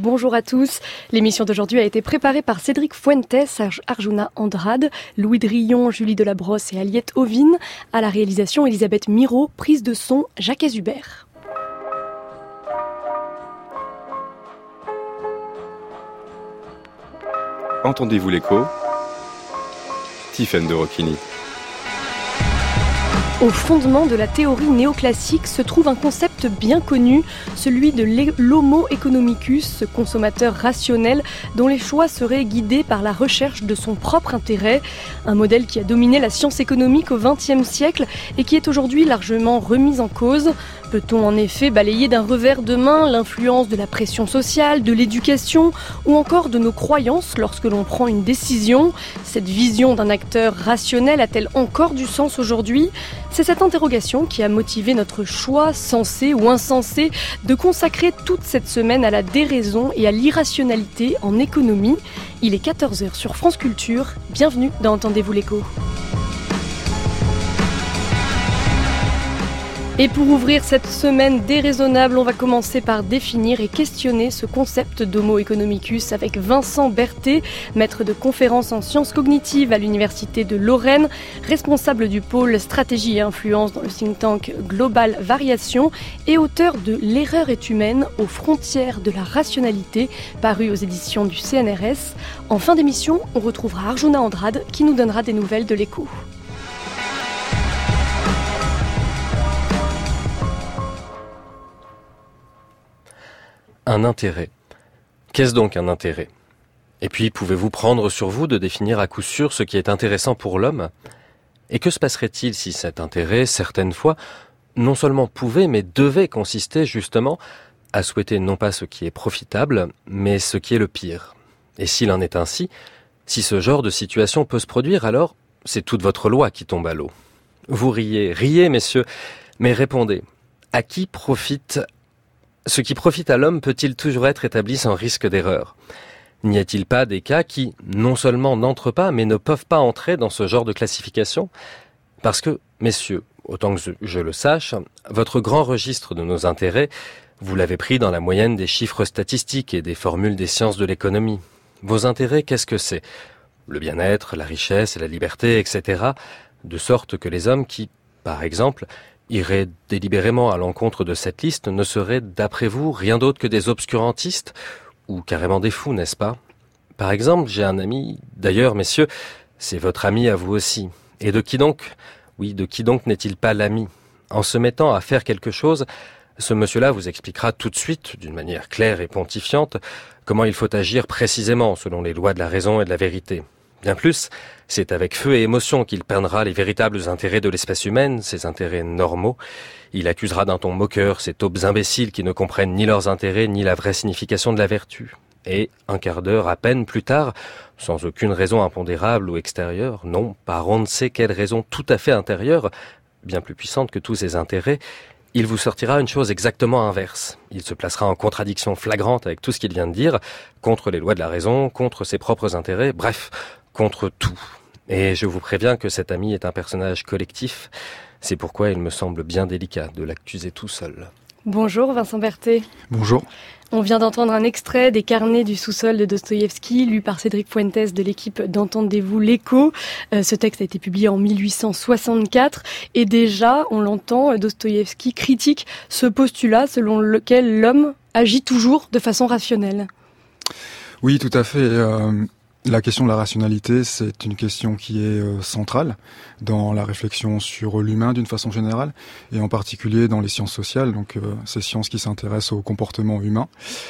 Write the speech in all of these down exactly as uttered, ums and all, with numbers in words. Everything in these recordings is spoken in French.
bonjour à tous. L'émission d'aujourd'hui a été préparée par Cédric Fuentes, Arjuna Andrade, Louis Drillon, Julie Delabrosse et Aliette Ovine. À la réalisation, Elisabeth Miro, prise de son, Jacques Azubert. Entendez-vous l'écho ? Tiffaine de Rocchini. Au fondement de la théorie néoclassique se trouve un concept bien connu, celui de l'homo economicus, ce consommateur rationnel dont les choix seraient guidés par la recherche de son propre intérêt. Un modèle qui a dominé la science économique au vingtième siècle et qui est aujourd'hui largement remis en cause. Peut-on en effet balayer d'un revers de main l'influence de la pression sociale, de l'éducation ou encore de nos croyances lorsque l'on prend une décision ? Cette vision d'un acteur rationnel a-t-elle encore du sens aujourd'hui ? C'est cette interrogation qui a motivé notre choix, sensé ou insensé, de consacrer toute cette semaine à la déraison et à l'irrationalité en économie. Il est quatorze heures sur France Culture. Bienvenue dans Entendez-vous l'écho. Et pour ouvrir cette semaine déraisonnable, on va commencer par définir et questionner ce concept d'homo economicus avec Vincent Berthet, maître de conférences en sciences cognitives à l'Université de Lorraine, responsable du pôle stratégie et influence dans le think tank Global Variation et auteur de L'erreur est humaine aux frontières de la rationalité, paru aux éditions du C N R S. En fin d'émission, on retrouvera Arjuna Andrade qui nous donnera des nouvelles de l'écho. Un intérêt. Qu'est-ce donc un intérêt ? Et puis, pouvez-vous prendre sur vous de définir à coup sûr ce qui est intéressant pour l'homme ? Et que se passerait-il si cet intérêt, certaines fois, non seulement pouvait, mais devait consister justement à souhaiter non pas ce qui est profitable, mais ce qui est le pire ? Et s'il en est ainsi, si ce genre de situation peut se produire, alors c'est toute votre loi qui tombe à l'eau. Vous riez, riez messieurs, mais répondez, à qui profite Ce qui profite à l'homme peut-il toujours être établi sans risque d'erreur ? N'y a-t-il pas des cas qui, non seulement n'entrent pas, mais ne peuvent pas entrer dans ce genre de classification ? Parce que, messieurs, autant que je le sache, votre grand registre de nos intérêts, vous l'avez pris dans la moyenne des chiffres statistiques et des formules des sciences de l'économie. Vos intérêts, qu'est-ce que c'est ? Le bien-être, la richesse, la liberté, et cetera. De sorte que les hommes qui, par exemple, iraient délibérément à l'encontre de cette liste ne seraient, d'après vous, rien d'autre que des obscurantistes ou carrément des fous, n'est-ce pas ? Par exemple, j'ai un ami, d'ailleurs, messieurs, c'est votre ami à vous aussi. Et de qui donc ? Oui, de qui donc n'est-il pas l'ami ? En se mettant à faire quelque chose, ce monsieur-là vous expliquera tout de suite, d'une manière claire et pontifiante, comment il faut agir précisément selon les lois de la raison et de la vérité. Bien plus, c'est avec feu et émotion qu'il peindra les véritables intérêts de l'espèce humaine, ses intérêts normaux. Il accusera d'un ton moqueur ces taupes imbéciles qui ne comprennent ni leurs intérêts ni la vraie signification de la vertu. Et, un quart d'heure à peine plus tard, sans aucune raison impondérable ou extérieure, non, par on ne sait quelle raison tout à fait intérieure, bien plus puissante que tous ces intérêts, il vous sortira une chose exactement inverse. Il se placera en contradiction flagrante avec tout ce qu'il vient de dire, contre les lois de la raison, contre ses propres intérêts, bref, contre tout. Et je vous préviens que cet ami est un personnage collectif. C'est pourquoi il me semble bien délicat de l'accuser tout seul. Bonjour Vincent Berthet. Bonjour. On vient d'entendre un extrait des Carnets du sous-sol de Dostoïevski, lu par Cédric Fuentes de l'équipe d'Entendez-vous l'écho. Euh, ce texte a été publié en mille huit cent soixante-quatre et déjà, on l'entend, Dostoïevski critique ce postulat selon lequel l'homme agit toujours de façon rationnelle. Oui, tout à fait. Euh... La question de la rationalité, c'est une question qui est euh, centrale dans la réflexion sur l'humain d'une façon générale, et en particulier dans les sciences sociales, donc euh, ces sciences qui s'intéressent au comportement humain.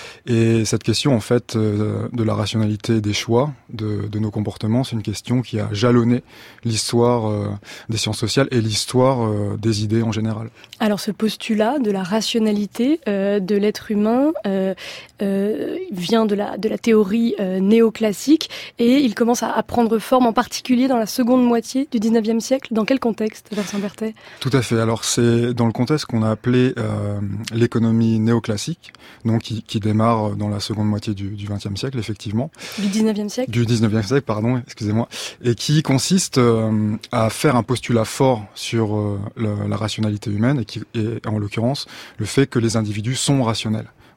Et cette question, en fait, euh, de la rationalité des choix, de, de nos comportements, c'est une question qui a jalonné l'histoire euh, des sciences sociales et l'histoire euh, des idées en général. Alors ce postulat de la rationalité euh, de l'être humain euh, euh, vient de la, de la théorie euh, néoclassique, et il commence à, à prendre forme en particulier dans la seconde moitié du dix-neuvième siècle. Dans quel contexte, Vincent Berthet ? Tout à fait. Alors c'est dans le contexte qu'on a appelé euh, l'économie néoclassique, donc qui, qui démarre dans la seconde moitié du, du vingtième siècle, effectivement. Du dix-neuvième siècle ? Du dix-neuvième siècle, pardon, excusez-moi. Et qui consiste euh, à faire un postulat fort sur euh, la, la rationalité humaine, et, qui, et en l'occurrence le fait que les individus sont rationnels.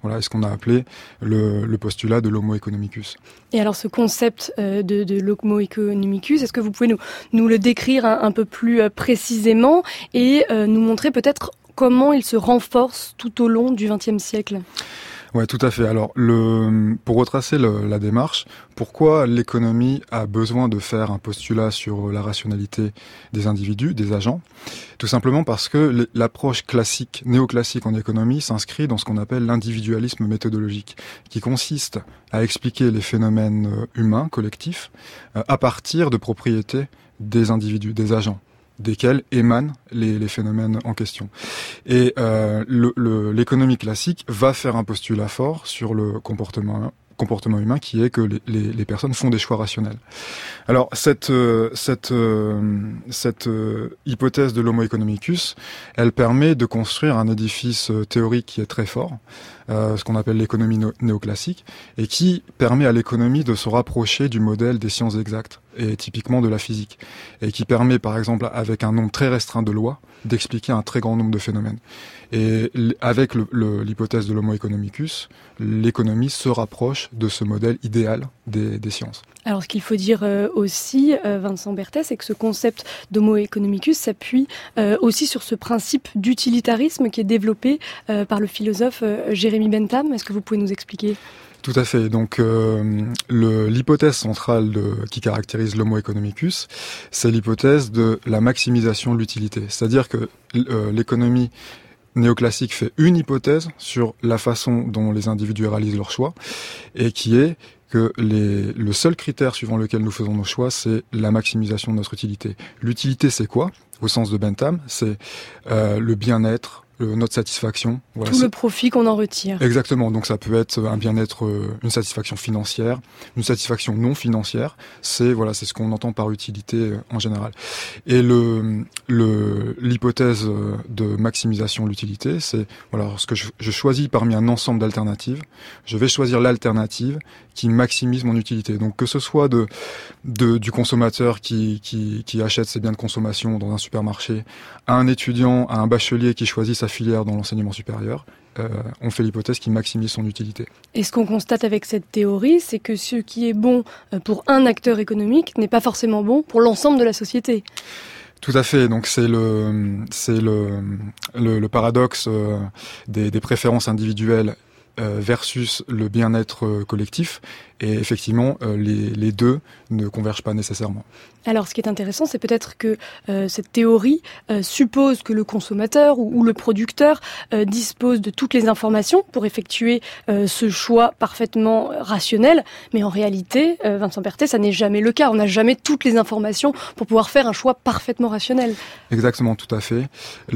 Voilà, ce qu'on a appelé le, le postulat de l'homo economicus. Et alors ce concept euh, de, de l'homo economicus, est-ce que vous pouvez nous, nous le décrire un, un peu plus euh, précisément et euh, nous montrer peut-être comment il se renforce tout au long du vingtième siècle ? Ouais, tout à fait. Alors, le, pour retracer le, la démarche, pourquoi l'économie a besoin de faire un postulat sur la rationalité des individus, des agents? Tout simplement parce que l'approche classique, néoclassique en économie s'inscrit dans ce qu'on appelle l'individualisme méthodologique, qui consiste à expliquer les phénomènes humains, collectifs, à partir de propriétés des individus, des agents, desquels émanent les, les phénomènes en question. Et euh, le, le, l'économie classique va faire un postulat fort sur le comportement comportement humain, qui est que les, les, les personnes font des choix rationnels. Alors cette euh, cette euh, cette euh, hypothèse de l'homo economicus, elle permet de construire un édifice théorique qui est très fort, euh, ce qu'on appelle l'économie no- néoclassique, et qui permet à l'économie de se rapprocher du modèle des sciences exactes, et typiquement de la physique, et qui permet par exemple, avec un nombre très restreint de lois, d'expliquer un très grand nombre de phénomènes. Et avec le, le, l'hypothèse de l'homo economicus, l'économie se rapproche de ce modèle idéal des, des sciences. Alors ce qu'il faut dire euh, aussi, euh, Vincent Berthet, c'est que ce concept d'homo economicus s'appuie euh, aussi sur ce principe d'utilitarisme qui est développé euh, par le philosophe euh, Jérémy Bentham. Est-ce que vous pouvez nous expliquer ? Tout à fait. Donc, euh, le, l'hypothèse centrale de, qui caractérise l'homo economicus, c'est l'hypothèse de la maximisation de l'utilité. C'est-à-dire que euh, l'économie néoclassique fait une hypothèse sur la façon dont les individus réalisent leurs choix, et qui est que les, le seul critère suivant lequel nous faisons nos choix, c'est la maximisation de notre utilité. L'utilité, c'est quoi ? Au sens de Bentham, c'est euh, le bien-être, le, notre satisfaction. Voilà, Tout c'est... le profit qu'on en retire. Exactement. Donc ça peut être un bien-être, euh, une satisfaction financière, une satisfaction non financière. C'est voilà, c'est ce qu'on entend par utilité euh, en général. Et le, le l'hypothèse de maximisation de l'utilité, c'est voilà, lorsque je, je choisis parmi un ensemble d'alternatives, je vais choisir l'alternative qui maximise mon utilité. Donc que ce soit de, de du consommateur qui, qui qui achète ses biens de consommation dans un supermarché, à un étudiant, à un bachelier qui choisit sa filière dans l'enseignement supérieur, euh, on fait l'hypothèse qui maximise son utilité. Et ce qu'on constate avec cette théorie, c'est que ce qui est bon pour un acteur économique n'est pas forcément bon pour l'ensemble de la société. Tout à fait. Donc c'est le c'est le le, le paradoxe euh, des, des préférences individuelles euh, versus le bien-être euh, collectif. Et effectivement, euh, les, les deux ne convergent pas nécessairement. Alors, ce qui est intéressant, c'est peut-être que euh, cette théorie euh, suppose que le consommateur ou, ou le producteur euh, dispose de toutes les informations pour effectuer euh, ce choix parfaitement rationnel. Mais en réalité, euh, Vincent Berthet, ça n'est jamais le cas. On n'a jamais toutes les informations pour pouvoir faire un choix parfaitement rationnel. Exactement, tout à fait.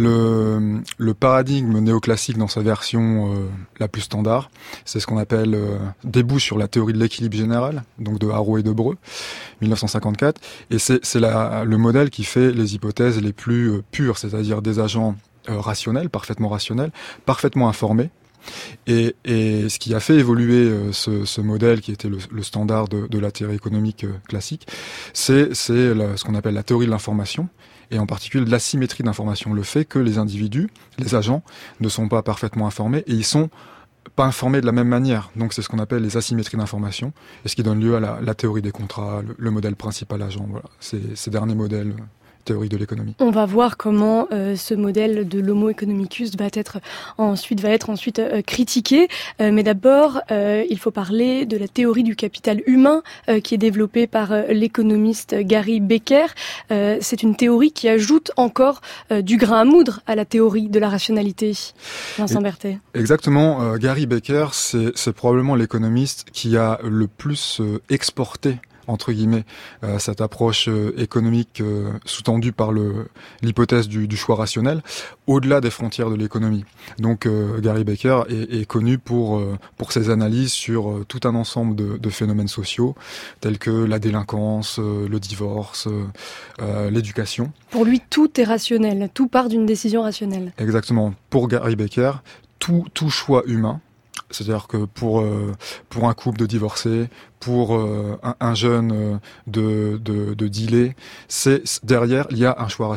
Le, le paradigme néoclassique dans sa version euh, la plus standard, c'est ce qu'on appelle euh, débouche sur la théorie de l'équilibre général, donc de Haro et de Breu, dix-neuf cent cinquante-quatre. Et c'est, c'est la, le modèle qui fait les hypothèses les plus euh, pures, c'est-à-dire des agents euh, rationnels, parfaitement rationnels, parfaitement informés. Et, et ce qui a fait évoluer euh, ce, ce modèle qui était le, le standard de, de la théorie économique euh, classique, c'est, c'est la, ce qu'on appelle la théorie de l'information, et en particulier de l'asymétrie d'information, le fait que les individus, les agents, ne sont pas parfaitement informés, et ils sont pas informés de la même manière. Donc c'est ce qu'on appelle les asymétries d'information, et ce qui donne lieu à la, la théorie des contrats, le, le modèle principal agent. Voilà, c'est ces derniers modèles euh, théoriques de l'économie. On va voir comment euh, ce modèle de l'homo economicus va être ensuite va être ensuite euh, critiqué. Euh, mais d'abord, euh, il faut parler de la théorie du capital humain euh, qui est développée par euh, l'économiste Gary Becker. Euh, c'est une théorie qui ajoute encore euh, du grain à moudre à la théorie de la rationalité. Vincent Berthet. Exactement. Euh, Gary Becker, c'est, c'est probablement l'économiste qui a le plus euh, exporté entre guillemets, euh, cette approche euh, économique euh, sous-tendue par le, l'hypothèse du, du choix rationnel, au-delà des frontières de l'économie. Donc euh, Gary Becker est, est connu pour, euh, pour ses analyses sur euh, tout un ensemble de, de phénomènes sociaux, tels que la délinquance, euh, le divorce, euh, euh, l'éducation. Pour lui, tout est rationnel, tout part d'une décision rationnelle. Exactement. Pour Gary Becker, tout, tout choix humain, c'est-à-dire que pour euh, pour un couple de divorcés, pour euh, un, un jeune euh, de, de de dealer, c'est derrière il y a un choix rationnel.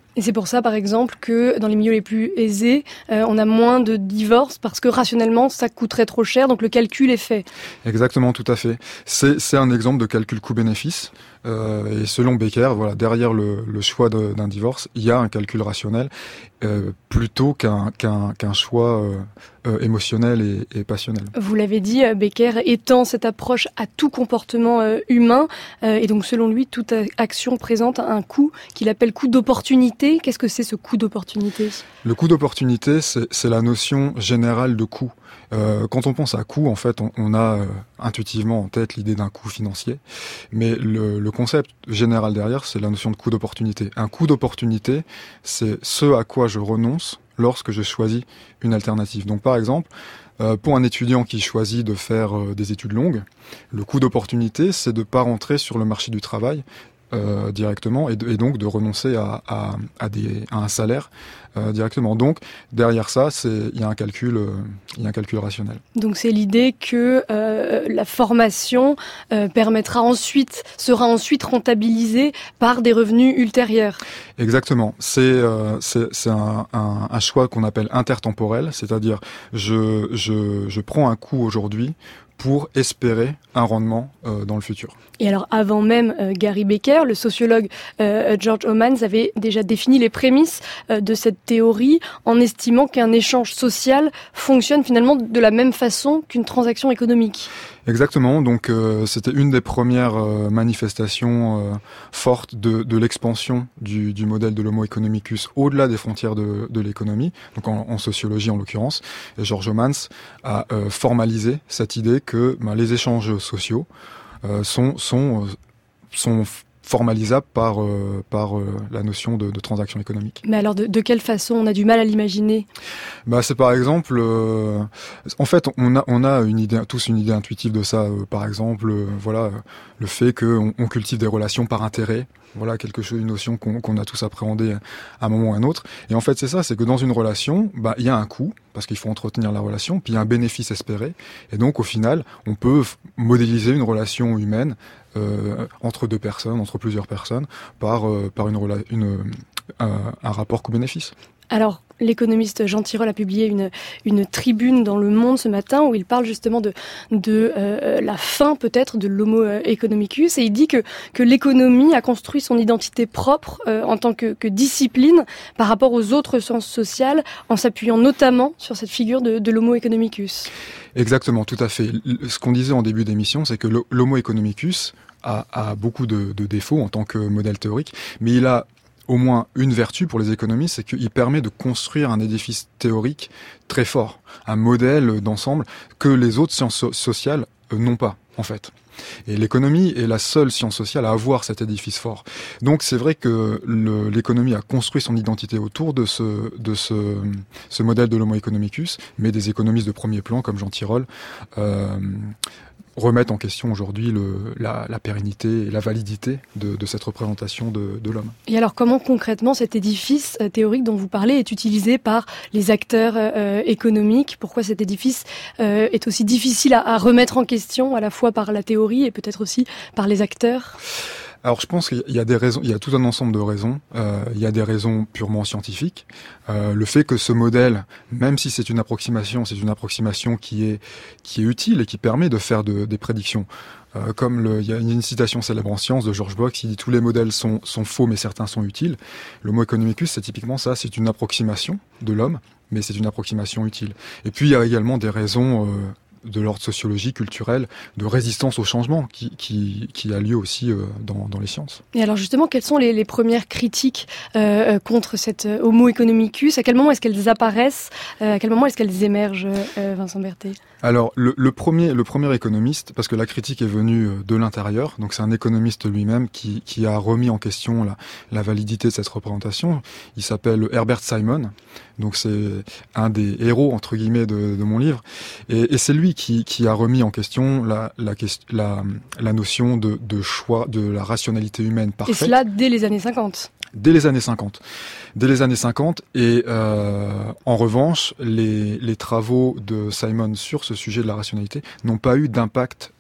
Et c'est pour ça, par exemple, que dans les milieux les plus aisés, euh, on a moins de divorces parce que rationnellement, ça coûterait trop cher, donc le calcul est fait. Exactement, tout à fait. C'est, c'est un exemple de calcul coût-bénéfice. Euh, et selon Becker, voilà, derrière le, le choix de, d'un divorce, il y a un calcul rationnel euh, plutôt qu'un, qu'un, qu'un choix euh, euh, émotionnel et, et passionnel. Vous l'avez dit, Becker étend cette approche à tout comportement euh, humain, euh, et donc selon lui, toute action présente un coût qu'il appelle coût d'opportunité. Qu'est-ce que c'est ce coût d'opportunité ? Le coût d'opportunité, c'est, c'est la notion générale de coût. Euh, quand on pense à coût, en fait, on, on a euh, intuitivement en tête l'idée d'un coût financier, mais le, le concept général derrière, c'est la notion de coût d'opportunité. Un coût d'opportunité, c'est ce à quoi je renonce lorsque je choisis une alternative. Donc, par exemple, euh, pour un étudiant qui choisit de faire euh, des études longues, le coût d'opportunité, c'est de ne pas rentrer sur le marché du travail Euh, directement et, de, et donc de renoncer à, à, à, des, à un salaire euh, directement. Donc derrière ça, c'est il y a un calcul, euh, il y a un calcul rationnel. Donc c'est l'idée que euh, la formation euh, permettra ensuite, sera ensuite rentabilisée par des revenus ultérieurs. Exactement. C'est euh, c'est, c'est un, un, un choix qu'on appelle intertemporel, c'est-à-dire je je je prends un coût aujourd'hui pour espérer un rendement euh, dans le futur. Et alors, avant même euh, Gary Becker, le sociologue euh, George Homans avait déjà défini les prémices euh, de cette théorie en estimant qu'un échange social fonctionne finalement de la même façon qu'une transaction économique. Exactement, donc euh, c'était une des premières euh, manifestations euh, fortes de, de l'expansion du, du modèle de l'homo economicus au-delà des frontières de, de l'économie, donc en, en sociologie en l'occurrence. Et George Homans a euh, formalisé cette idée que ben, les échanges sociaux euh, sont, sont, sont formalisable par euh, par euh, la notion de, de transaction économique. Mais alors de, de quelle façon on a du mal à l'imaginer ? Bah c'est par exemple, euh, en fait on a on a une idée, tous une idée intuitive de ça. Euh, par exemple, euh, voilà euh, le fait que on, on cultive des relations par intérêt. Voilà quelque chose, une notion qu'on, qu'on a tous appréhendée à un moment ou à un autre. Et en fait c'est ça, c'est que dans une relation, bah il y a un coût parce qu'il faut entretenir la relation, puis il y a un bénéfice espéré. Et donc au final, on peut f- modéliser une relation humaine euh, entre deux personnes, entre plusieurs personnes, par euh, par une, rela- une euh, un rapport coût-bénéfice. Alors, l'économiste Jean Tirole a publié une, une tribune dans Le Monde ce matin où il parle justement de, de euh, la fin peut-être de l'homo economicus, et il dit que, que l'économie a construit son identité propre euh, en tant que, que discipline par rapport aux autres sciences sociales, en s'appuyant notamment sur cette figure de, de l'homo economicus. Exactement, tout à fait. Ce qu'on disait en début d'émission, c'est que l'homo economicus a, a beaucoup de, de défauts en tant que modèle théorique, mais il a au moins une vertu pour les économistes, c'est qu'il permet de construire un édifice théorique très fort, un modèle d'ensemble que les autres sciences so- sociales euh, n'ont pas, en fait. Et l'économie est la seule science sociale à avoir cet édifice fort. Donc c'est vrai que le, l'économie a construit son identité autour de ce, de ce, ce modèle de l'homo economicus, mais des économistes de premier plan, comme Jean Tirole, euh, remettent en question aujourd'hui le, la, la pérennité et la validité de, de cette représentation de, de l'homme. Et alors comment concrètement cet édifice euh, théorique dont vous parlez est utilisé par les acteurs euh, économiques ? Pourquoi cet édifice euh, est aussi difficile à, à remettre en question à la fois par la théorie et peut-être aussi par les acteurs ? Alors je pense qu'il y a des raisons, il y a tout un ensemble de raisons. Euh, il y a des raisons purement scientifiques. Euh, le fait que ce modèle, même si c'est une approximation, c'est une approximation qui est qui est utile et qui permet de faire de, des prédictions. Euh, comme le, il y a une citation célèbre en sciences de George Box qui dit tous les modèles sont sont faux mais certains sont utiles. L'homo economicus, c'est typiquement ça, c'est une approximation de l'homme, mais c'est une approximation utile. Et puis il y a également des raisons euh, de l'ordre sociologique, culturel, de résistance au changement qui, qui, qui a lieu aussi euh, dans, dans les sciences. Et alors justement, quelles sont les, les premières critiques euh, contre cette euh, homo economicus ? À quel moment est-ce qu'elles apparaissent ? euh, À quel moment est-ce qu'elles émergent, euh, Vincent Berthet ? Alors le, le premier, le premier économiste, parce que la critique est venue de l'intérieur, donc c'est un économiste lui-même qui, qui a remis en question la, la validité de cette représentation. Il s'appelle Herbert Simon, donc c'est un des héros entre guillemets de, de mon livre, et, et c'est lui qui, qui a remis en question la, la, la, la notion de, de choix, de la rationalité humaine parfaite. Et cela dès les années cinquante. Dès les années cinquante. Dès les années cinquante. Et euh, en revanche, les, les travaux de Simon sur ce sujet de la rationalité n'ont pas eu d'impact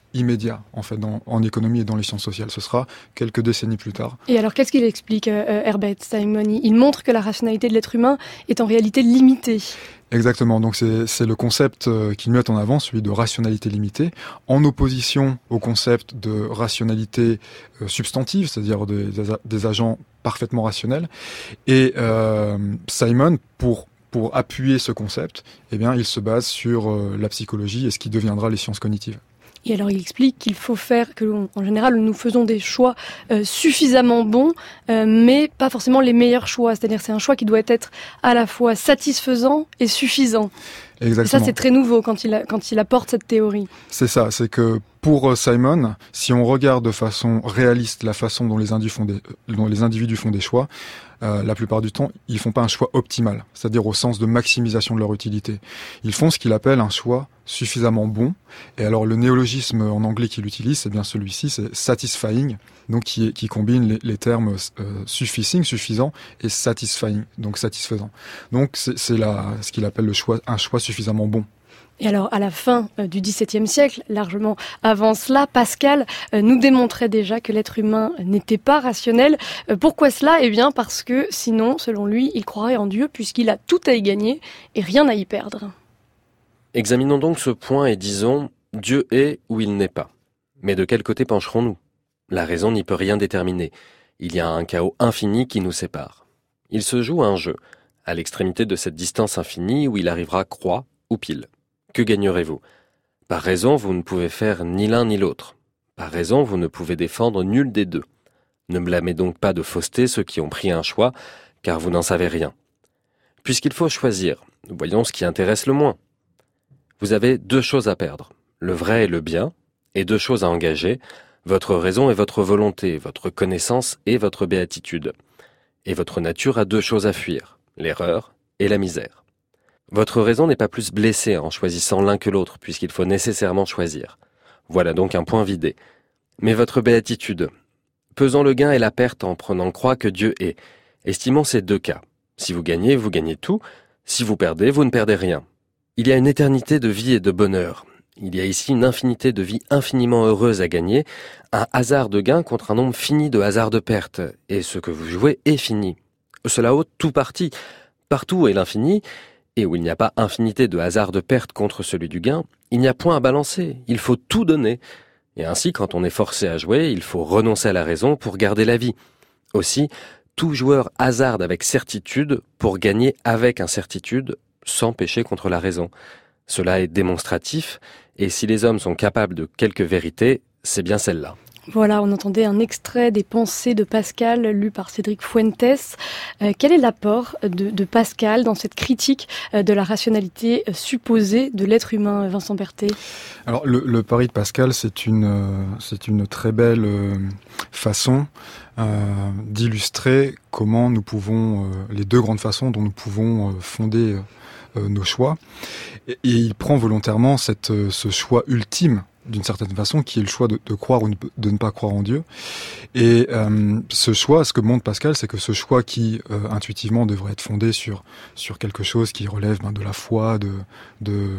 immédiat, en fait, dans, en économie et dans les sciences sociales. Ce sera quelques décennies plus tard. Et alors, qu'est-ce qu'il explique, euh, Herbert Simon? Il montre que la rationalité de l'être humain est en réalité limitée. Exactement, donc c'est, c'est le concept euh, qu'il met en avant, celui de rationalité limitée, en opposition au concept de rationalité euh, substantive, c'est-à-dire des, des agents parfaitement rationnels. Et euh, Simon, pour pour appuyer ce concept, eh bien, il se base sur euh, la psychologie et ce qui deviendra les sciences cognitives. Et alors, il explique qu'il faut faire, que l'on, en général, nous faisons des choix euh, suffisamment bons, euh, mais pas forcément les meilleurs choix. C'est-à-dire, c'est un choix qui doit être à la fois satisfaisant et suffisant. Exactement. Et ça, c'est très nouveau quand il, a, quand il apporte cette théorie. C'est ça, c'est que pour Simon, si on regarde de façon réaliste la façon dont les individus font des, dont les individus font des choix, euh, la plupart du temps, ils font pas un choix optimal, c'est-à-dire au sens de maximisation de leur utilité. Ils font ce qu'il appelle un choix suffisamment bon. Et alors le néologisme en anglais qu'il utilise, c'est bien celui-ci, c'est satisfying, donc qui, qui combine les, les termes euh, sufficing, suffisant, et satisfying, donc satisfaisant. Donc c'est, c'est la, ce qu'il appelle le choix, un choix suffisamment bon. Et alors, à la fin euh, du dix-septième siècle, largement avant cela, Pascal euh, nous démontrait déjà que l'être humain n'était pas rationnel. Euh, pourquoi cela ? Eh bien, parce que sinon, selon lui, il croirait en Dieu puisqu'il a tout à y gagner et rien à y perdre. Examinons donc ce point et disons « Dieu est ou il n'est pas ». Mais de quel côté pencherons-nous ? La raison n'y peut rien déterminer. Il y a un chaos infini qui nous sépare. Il se joue un jeu, à l'extrémité de cette distance infinie où il arrivera croix ou pile. Que gagnerez-vous ? Par raison, vous ne pouvez faire ni l'un ni l'autre. Par raison, vous ne pouvez défendre nul des deux. Ne blâmez donc pas de fausseté ceux qui ont pris un choix, car vous n'en savez rien. Puisqu'il faut choisir, voyons ce qui intéresse le moins. Vous avez deux choses à perdre, le vrai et le bien, et deux choses à engager, votre raison et votre volonté, votre connaissance et votre béatitude. Et votre nature a deux choses à fuir, l'erreur et la misère. Votre raison n'est pas plus blessée en choisissant l'un que l'autre, puisqu'il faut nécessairement choisir. Voilà donc un point vidé. Mais votre béatitude, pesant le gain et la perte en prenant croix que Dieu est, estimons ces deux cas. Si vous gagnez, vous gagnez tout. Si vous perdez, vous ne perdez rien. Il y a une éternité de vie et de bonheur. Il y a ici une infinité de vies infiniment heureuses à gagner, un hasard de gain contre un nombre fini de hasards de perte. Et ce que vous jouez est fini. Cela ôte tout parti. Partout est l'infini, et où il n'y a pas infinité de hasards de perte contre celui du gain, il n'y a point à balancer, il faut tout donner. Et ainsi, quand on est forcé à jouer, il faut renoncer à la raison pour garder la vie. Aussi, tout joueur hasarde avec certitude pour gagner avec incertitude, sans pécher contre la raison. Cela est démonstratif, et si les hommes sont capables de quelque vérité, c'est bien celle-là. Voilà, on entendait un extrait des Pensées de Pascal, lu par Cédric Fuentes. Euh, quel est l'apport de, de Pascal dans cette critique euh, de la rationalité euh, supposée de l'être humain, Vincent Berthet ? Alors, le, le pari de Pascal, c'est une, euh, c'est une très belle euh, façon euh, d'illustrer comment nous pouvons, euh, les deux grandes façons dont nous pouvons euh, fonder euh, nos choix. Et, et il prend volontairement cette, euh, ce choix ultime, d'une certaine façon, qui est le choix de, de croire ou de ne pas croire en Dieu. Et euh, ce choix, ce que montre Pascal, c'est que ce choix qui, euh, intuitivement, devrait être fondé sur sur quelque chose qui relève ben, de la foi, de, de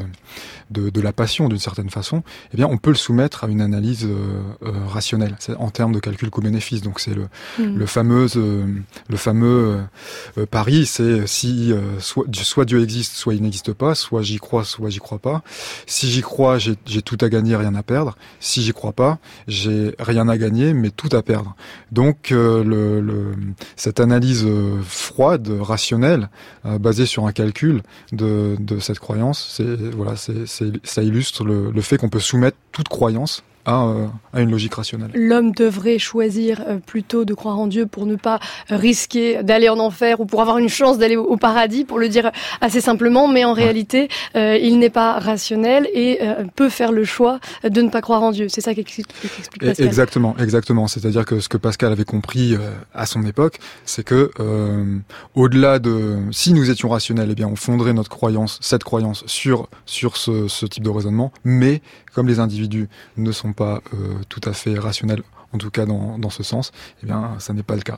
de de la passion, d'une certaine façon, eh bien, on peut le soumettre à une analyse euh, euh, rationnelle, c'est en termes de calcul coût-bénéfice. Donc, c'est le mmh. le fameux euh, le fameux euh, pari, c'est si euh, soit soit Dieu existe, soit il n'existe pas, soit j'y crois, soit j'y crois pas. Si j'y crois, j'ai j'ai tout à gagner, rien à perdre. Si j'y crois pas, j'ai rien à gagner, mais tout à perdre. Donc euh, le, le, cette analyse euh, froide, rationnelle, euh, basée sur un calcul de, de cette croyance, c'est voilà, c'est, c'est, ça illustre le, le fait qu'on peut soumettre toute croyance à, euh, à une logique rationnelle. L'homme devrait choisir euh, plutôt de croire en Dieu pour ne pas risquer d'aller en enfer ou pour avoir une chance d'aller au, au paradis, pour le dire assez simplement, mais en ouais. réalité, euh, il n'est pas rationnel et euh, peut faire le choix de ne pas croire en Dieu. C'est ça qu'explique, qu'explique Pascal. Exactement, exactement. C'est-à-dire que ce que Pascal avait compris euh, à son époque, c'est que euh, au-delà de, si nous étions rationnels, eh bien, on fonderait notre croyance, cette croyance sur sur ce, ce type de raisonnement, mais comme les individus ne sont pas euh, tout à fait rationnels, en tout cas dans, dans ce sens, eh bien, ça n'est pas le cas.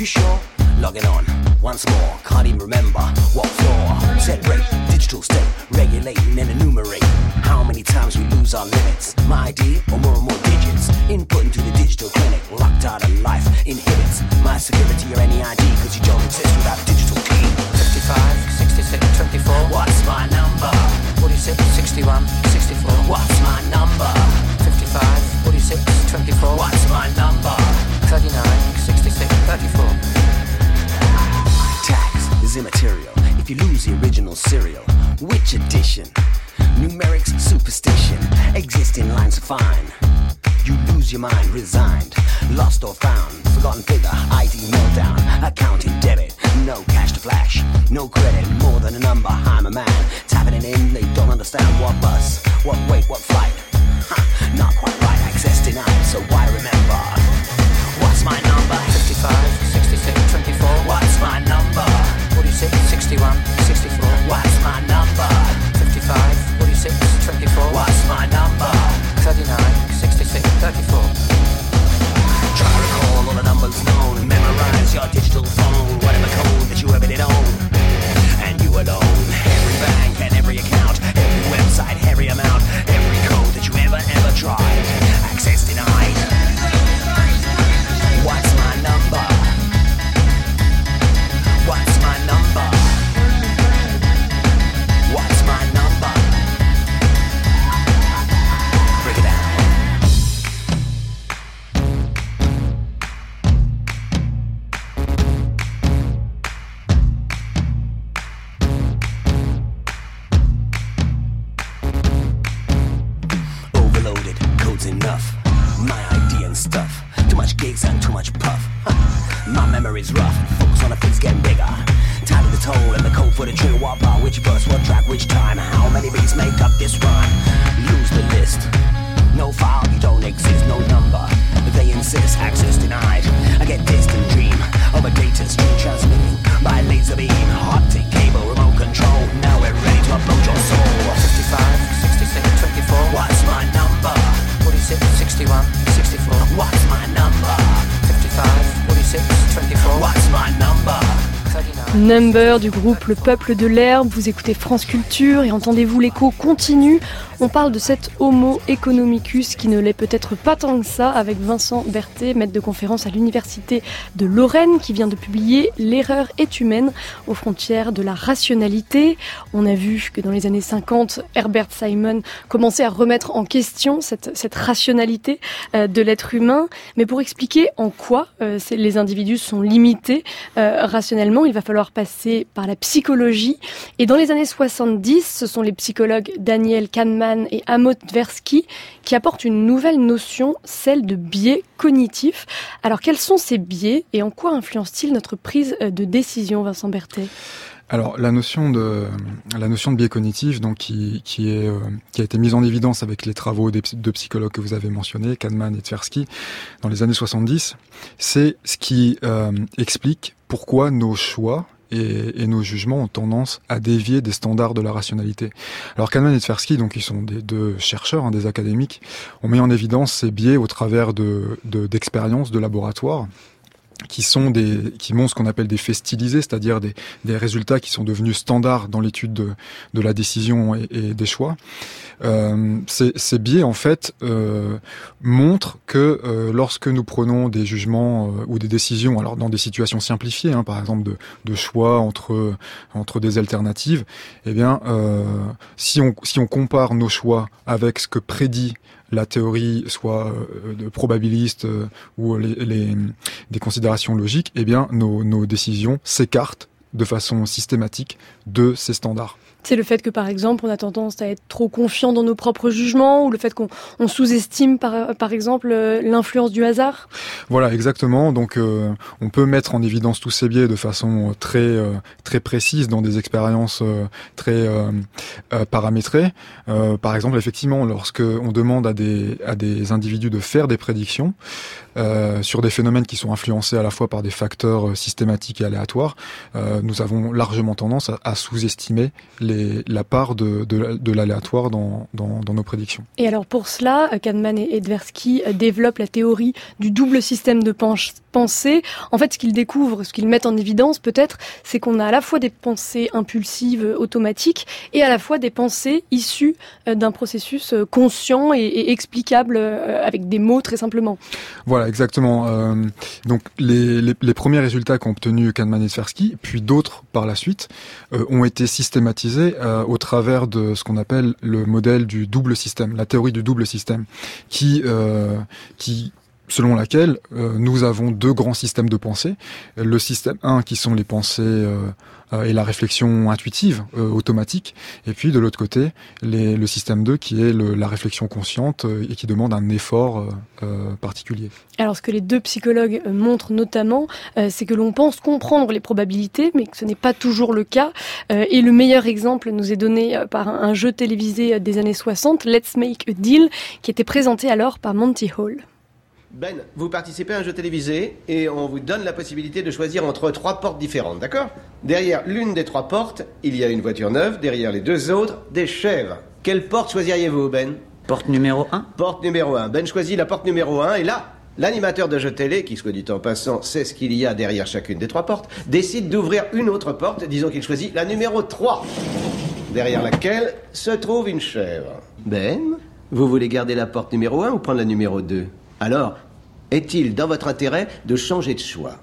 You sure? Log it on once more. Can't even remember what floor. Set rate, digital state, regulating and enumerating how many times we lose our limits. My I D or more and more digits. Input into the digital clinic. Locked out of life inhibits my security or any I D, cause you don't exist without a digital key. fifty-five, sixty-six, twenty-four. What's my number? forty-six, sixty-one, sixty-four. What's my number? fifty-five, forty-six, twenty-four. What's my number? thirty-nine, sixty-six, thirty-four. Tax is immaterial if you lose the original serial. Which edition? Numerics superstition. Existing lines are fine. You lose your mind, resigned, lost or found. Forgotten figure, I D meltdown. Accounting debit, no cash to flash. No credit, more than a number. I'm a man, tapping it in. They don't understand what bus, what weight, what flight. Huh, not quite right, access denied. So why remember? What's my number? fifty-five, sixty-six, twenty-four. What's my number? forty-six, sixty-one, sixty-four. What's my number? fifty-five, forty-six, twenty-four. What's my number? thirty-nine, sixty-six, thirty-four. Try to recall all the numbers known. Memorize your digital phone. Whatever code that you ever did own. And you alone. Every bank and every account. Every website, every amount. Every code that you ever, ever tried. Access denied. What's my number? What's my number? What's my number? Break it down. Overloaded, code's enough. My I D and stuff. Too much gigs and too much puff. My memory's rough. Focus on the things getting bigger. Time to the toll and the code for the drill. What bar, which verse, what track, which time. How many beats make up this rhyme? Lose the list. No file, you don't exist, no number. They insist, access denied. I get distant dream of a data stream transmitting by laser beam. Optic cable, remote control. Now we're ready to upload your soul. fifty-five, sixty-six, twenty-four. What's my number? forty-six, sixty-one, sixty-four. What's my number? fifty-five, forty-six, twenty-four. What's my number? Number du groupe Le Peuple de l'Herbe, vous écoutez France Culture et entendez-vous l'écho continue. On parle de cet Homo economicus qui ne l'est peut-être pas tant que ça avec Vincent Berthet, maître de conférence à l'Université de Lorraine qui vient de publier L'erreur est humaine aux frontières de la rationalité. On a vu que dans les années cinquante, Herbert Simon commençait à remettre en question cette, cette rationalité euh, de l'être humain. Mais pour expliquer en quoi euh, les individus sont limités euh, rationnellement, il va falloir passer par la psychologie. Et dans les années soixante-dix, ce sont les psychologues Daniel Kahneman et Amos Tversky qui apportent une nouvelle notion, celle de biais cognitif. Alors quels sont ces biais et en quoi influencent-ils notre prise de décision, Vincent Berthet ? Alors la notion de la notion de biais cognitif, donc qui qui est euh, qui a été mise en évidence avec les travaux des deux psychologues que vous avez mentionnés, Kahneman et Tversky, dans les années soixante-dix, c'est ce qui euh, explique pourquoi nos choix et, et nos jugements ont tendance à dévier des standards de la rationalité. Alors Kahneman et Tversky, donc ils sont des deux chercheurs, hein, des académiques, ont mis en évidence ces biais au travers de, de d'expériences de laboratoire, qui sont des, qui montrent ce qu'on appelle des faits stylisés, c'est-à-dire des, des résultats qui sont devenus standards dans l'étude de, de la décision et, et des choix. Euh, ces, ces biais, en fait, euh, montrent que euh, lorsque nous prenons des jugements euh, ou des décisions, alors dans des situations simplifiées, hein, par exemple de, de choix entre entre des alternatives, eh bien, euh, si on si on compare nos choix avec ce que prédit la théorie, soit euh, de probabiliste euh, ou les, les des considérations logiques, eh bien nos, nos décisions s'écartent de façon systématique de ces standards. C'est le fait que, par exemple, on a tendance à être trop confiant dans nos propres jugements, ou le fait qu'on on sous-estime, par, par exemple, l'influence du hasard. Voilà, exactement. Donc, euh, on peut mettre en évidence tous ces biais de façon très euh, très précise dans des expériences euh, très euh, euh, paramétrées. Euh, par exemple, effectivement, lorsque on demande à des à des individus de faire des prédictions euh, sur des phénomènes qui sont influencés à la fois par des facteurs systématiques et aléatoires, euh, nous avons largement tendance à, à sous-estimer les les, la part de, de, de l'aléatoire dans, dans, dans nos prédictions. Et alors pour cela, Kahneman et Tversky développent la théorie du double système de pensée. En fait, ce qu'ils découvrent, ce qu'ils mettent en évidence peut-être, c'est qu'on a à la fois des pensées impulsives, automatiques, et à la fois des pensées issues d'un processus conscient et, et explicable avec des mots très simplement. Voilà, exactement. Euh, donc les, les, les premiers résultats qu'ont obtenus Kahneman et Tversky, puis d'autres par la suite, euh, ont été systématisés euh, au travers de ce qu'on appelle le modèle du double système, la théorie du double système, qui, euh, qui selon laquelle euh, nous avons deux grands systèmes de pensée. Le système un qui sont les pensées euh, euh, et la réflexion intuitive, euh, automatique, et puis de l'autre côté, les, le système deux qui est le, la réflexion consciente euh, et qui demande un effort euh, euh, particulier. Alors ce que les deux psychologues euh, montrent notamment, euh, c'est que l'on pense comprendre les probabilités, mais que ce n'est pas toujours le cas. Euh, et le meilleur exemple nous est donné euh, par un, un jeu télévisé euh, des années soixante, Let's Make a Deal, qui était présenté alors par Monty Hall. Ben, vous participez à un jeu télévisé et on vous donne la possibilité de choisir entre trois portes différentes, d'accord? Derrière l'une des trois portes, il y a une voiture neuve, derrière les deux autres, des chèvres. Quelle porte choisiriez-vous, Ben? Porte numéro un. Porte numéro un. Ben choisit la porte numéro un et là, l'animateur de jeu télé, qui soit dit en passant sait ce qu'il y a derrière chacune des trois portes, décide d'ouvrir une autre porte, disons qu'il choisit la numéro trois, derrière laquelle se trouve une chèvre. Ben, vous voulez garder la porte numéro un ou prendre la numéro deux? Alors, est-il dans votre intérêt de changer de choix?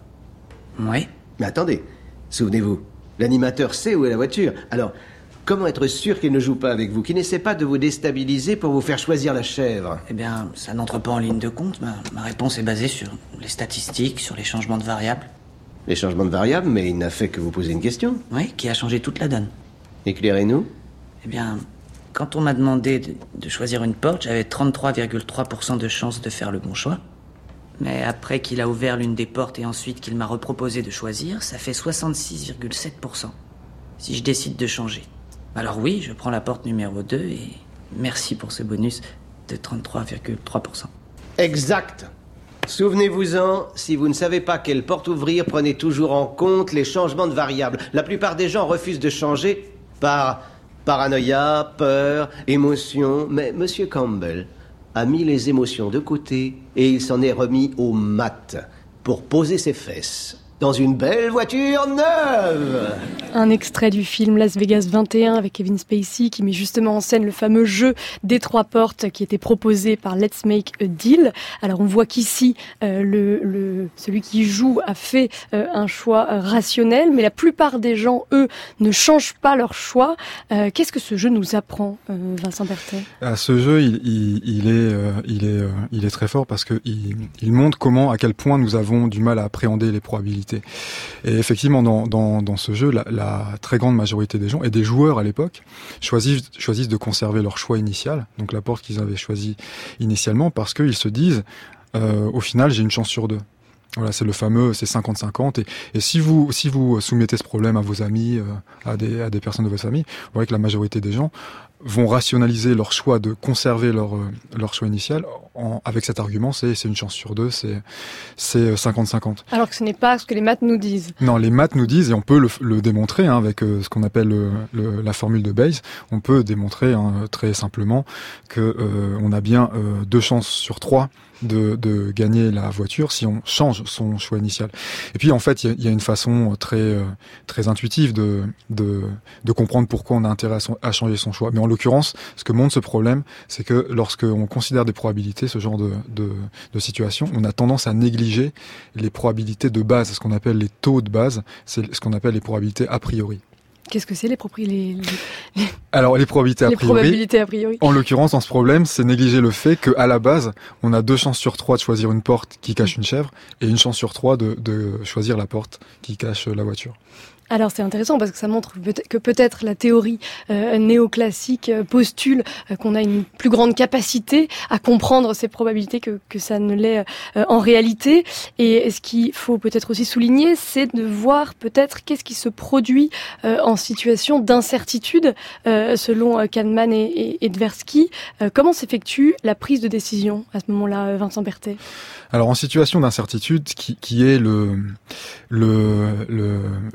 Oui. Mais attendez, souvenez-vous, l'animateur sait où est la voiture. Alors, comment être sûr qu'il ne joue pas avec vous, qu'il n'essaie pas de vous déstabiliser pour vous faire choisir la chèvre? Eh bien, ça n'entre pas en ligne de compte. Ma, ma réponse est basée sur les statistiques, sur les changements de variables. Les changements de variables, mais il n'a fait que vous poser une question. Oui, qui a changé toute la donne. Éclairez-nous. Eh bien, quand on m'a demandé de, de choisir une porte, j'avais trente-trois virgule trois pour cent de chance de faire le bon choix. Mais après qu'il a ouvert l'une des portes et ensuite qu'il m'a reproposé de choisir, ça fait soixante-six virgule sept pour cent. Si je décide de changer. Alors oui, je prends la porte numéro deux et merci pour ce bonus de trente-trois virgule trois pour cent. Exact. Souvenez-vous-en, si vous ne savez pas quelle porte ouvrir, prenez toujours en compte les changements de variables. La plupart des gens refusent de changer par paranoïa, peur, émotion. Mais Monsieur Campbell a mis les émotions de côté et il s'en est remis aux maths pour poser ses fesses dans une belle voiture neuve. Un extrait du film Las Vegas vingt et un avec Kevin Spacey qui met justement en scène le fameux jeu des trois portes qui était proposé par Let's Make a Deal. Alors on voit qu'ici euh, le, le, celui qui joue a fait euh, un choix rationnel, mais la plupart des gens, eux, ne changent pas leur choix. Euh, qu'est-ce que ce jeu nous apprend, euh, Vincent Berthet? À ce jeu, il, il, il, est, euh, il, est, euh, il est très fort parce que il, il montre comment, à quel point nous avons du mal à appréhender les probabilités. Et effectivement, dans, dans, dans ce jeu, la, la très grande majorité des gens, et des joueurs à l'époque, choisissent, choisissent de conserver leur choix initial, donc la porte qu'ils avaient choisie initialement, parce qu'ils se disent, euh, au final, j'ai une chance sur deux. Voilà, c'est le fameux, c'est cinquante cinquante. Et, et si vous, si vous soumettez ce problème à vos amis, euh, à des, à des personnes de votre famille, vous voyez que la majorité des gens vont rationaliser leur choix de conserver leur, euh, leur choix initial en, avec cet argument, c'est, c'est une chance sur deux, c'est, c'est cinquante cinquante. Alors que ce n'est pas ce que les maths nous disent. Non, les maths nous disent, et on peut le, le démontrer hein, avec euh, ce qu'on appelle le, le, la formule de Bayes, on peut démontrer hein, très simplement que euh, on a bien euh, deux chances sur trois de, de gagner la voiture si on change son choix initial. Et puis en fait, il y, y a une façon très euh, très intuitive de, de de comprendre pourquoi on a intérêt à, son, à changer son choix. Mais en l'occurrence, ce que montre ce problème, c'est que lorsque on considère des probabilités, ce genre de, de de situation, on a tendance à négliger les probabilités de base, ce qu'on appelle les taux de base, c'est ce qu'on appelle les probabilités a priori. Qu'est-ce que c'est les, propri- les, les... Alors les probabilités a les priori. probabilités a priori. En l'occurrence, dans ce problème, c'est négliger le fait qu'à la base, on a deux chances sur trois de choisir une porte qui cache une chèvre et une chance sur trois de, de choisir la porte qui cache la voiture. Alors c'est intéressant parce que ça montre que peut-être la théorie euh, néoclassique postule euh, qu'on a une plus grande capacité à comprendre ces probabilités que, que ça ne l'est euh, en réalité. Et ce qu'il faut peut-être aussi souligner, c'est de voir peut-être qu'est-ce qui se produit euh, en situation d'incertitude euh, selon euh, Kahneman et, et, et Tversky. Euh, comment s'effectue la prise de décision à ce moment-là, Vincent Berthet? Alors en situation d'incertitude, qui, qui est le, le, le, le cas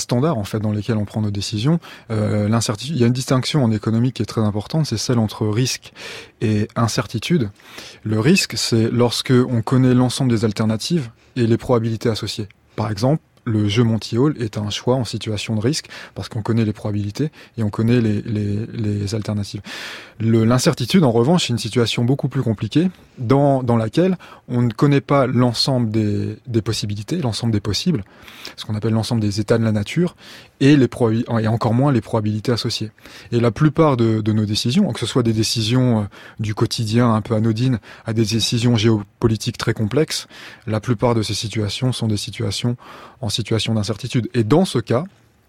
standards en fait dans lesquels on prend nos décisions. Euh, l'incertitude, il y a une distinction en économie qui est très importante, c'est celle entre risque et incertitude. Le risque, c'est lorsque on connaît l'ensemble des alternatives et les probabilités associées. Par exemple, le jeu Monty Hall est un choix en situation de risque parce qu'on connaît les probabilités et on connaît les, les, les alternatives. Le, l'incertitude, en revanche, c'est une situation beaucoup plus compliquée dans, dans laquelle on ne connaît pas l'ensemble des, des possibilités, l'ensemble des possibles, ce qu'on appelle l'ensemble des états de la nature et, les probabil- et encore moins les probabilités associées. Et la plupart de, de nos décisions, que ce soit des décisions du quotidien un peu anodines à des décisions géopolitiques très complexes, la plupart de ces situations sont des situations en situation d'incertitude. Et dans ce cas,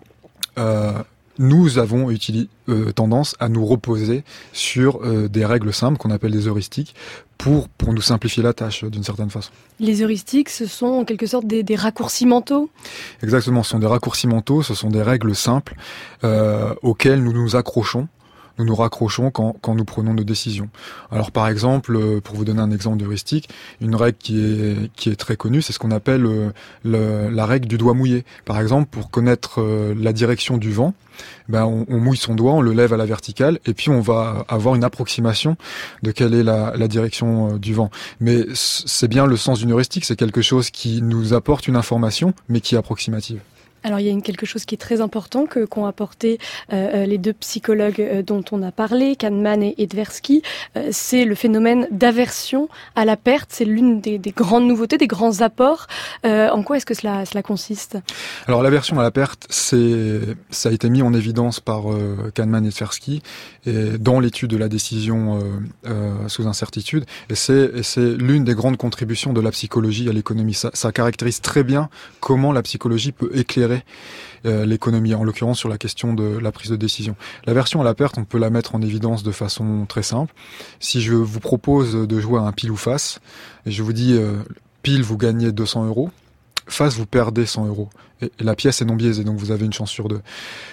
euh, nous avons utili- euh, tendance à nous reposer sur euh, des règles simples qu'on appelle des heuristiques pour, pour nous simplifier la tâche d'une certaine façon. Les heuristiques, ce sont en quelque sorte des, des raccourcis mentaux ? Exactement, ce sont des raccourcis mentaux, ce sont des règles simples euh, auxquelles nous nous accrochons. Nous nous raccrochons quand, quand nous prenons nos décisions. Alors par exemple, pour vous donner un exemple d'heuristique, une règle qui est, qui est très connue, c'est ce qu'on appelle le, le, la règle du doigt mouillé. Par exemple, pour connaître la direction du vent, ben on, on mouille son doigt, on le lève à la verticale, et puis on va avoir une approximation de quelle est la, la direction du vent. Mais c'est bien le sens d'une heuristique, c'est quelque chose qui nous apporte une information, mais qui est approximative. Alors il y a une, quelque chose qui est très important que qu'ont apporté euh, les deux psychologues euh, dont on a parlé, Kahneman et, et Tversky, euh, c'est le phénomène d'aversion à la perte. C'est l'une des, des grandes nouveautés, des grands apports. Euh, en quoi est-ce que cela, cela consiste ? Alors l'aversion à la perte, c'est ça a été mis en évidence par euh, Kahneman et Tversky et dans l'étude de la décision euh, euh, sous incertitude. Et c'est, et c'est l'une des grandes contributions de la psychologie à l'économie. Ça, ça caractérise très bien comment la psychologie peut éclairer Euh, l'économie, en l'occurrence sur la question de la prise de décision. L'aversion à la perte, on peut la mettre en évidence de façon très simple. Si je vous propose de jouer à un pile ou face, et je vous dis euh, pile vous gagnez deux cents euros, face vous perdez cent euros, et, et la pièce est non biaisée, donc vous avez une chance sur deux.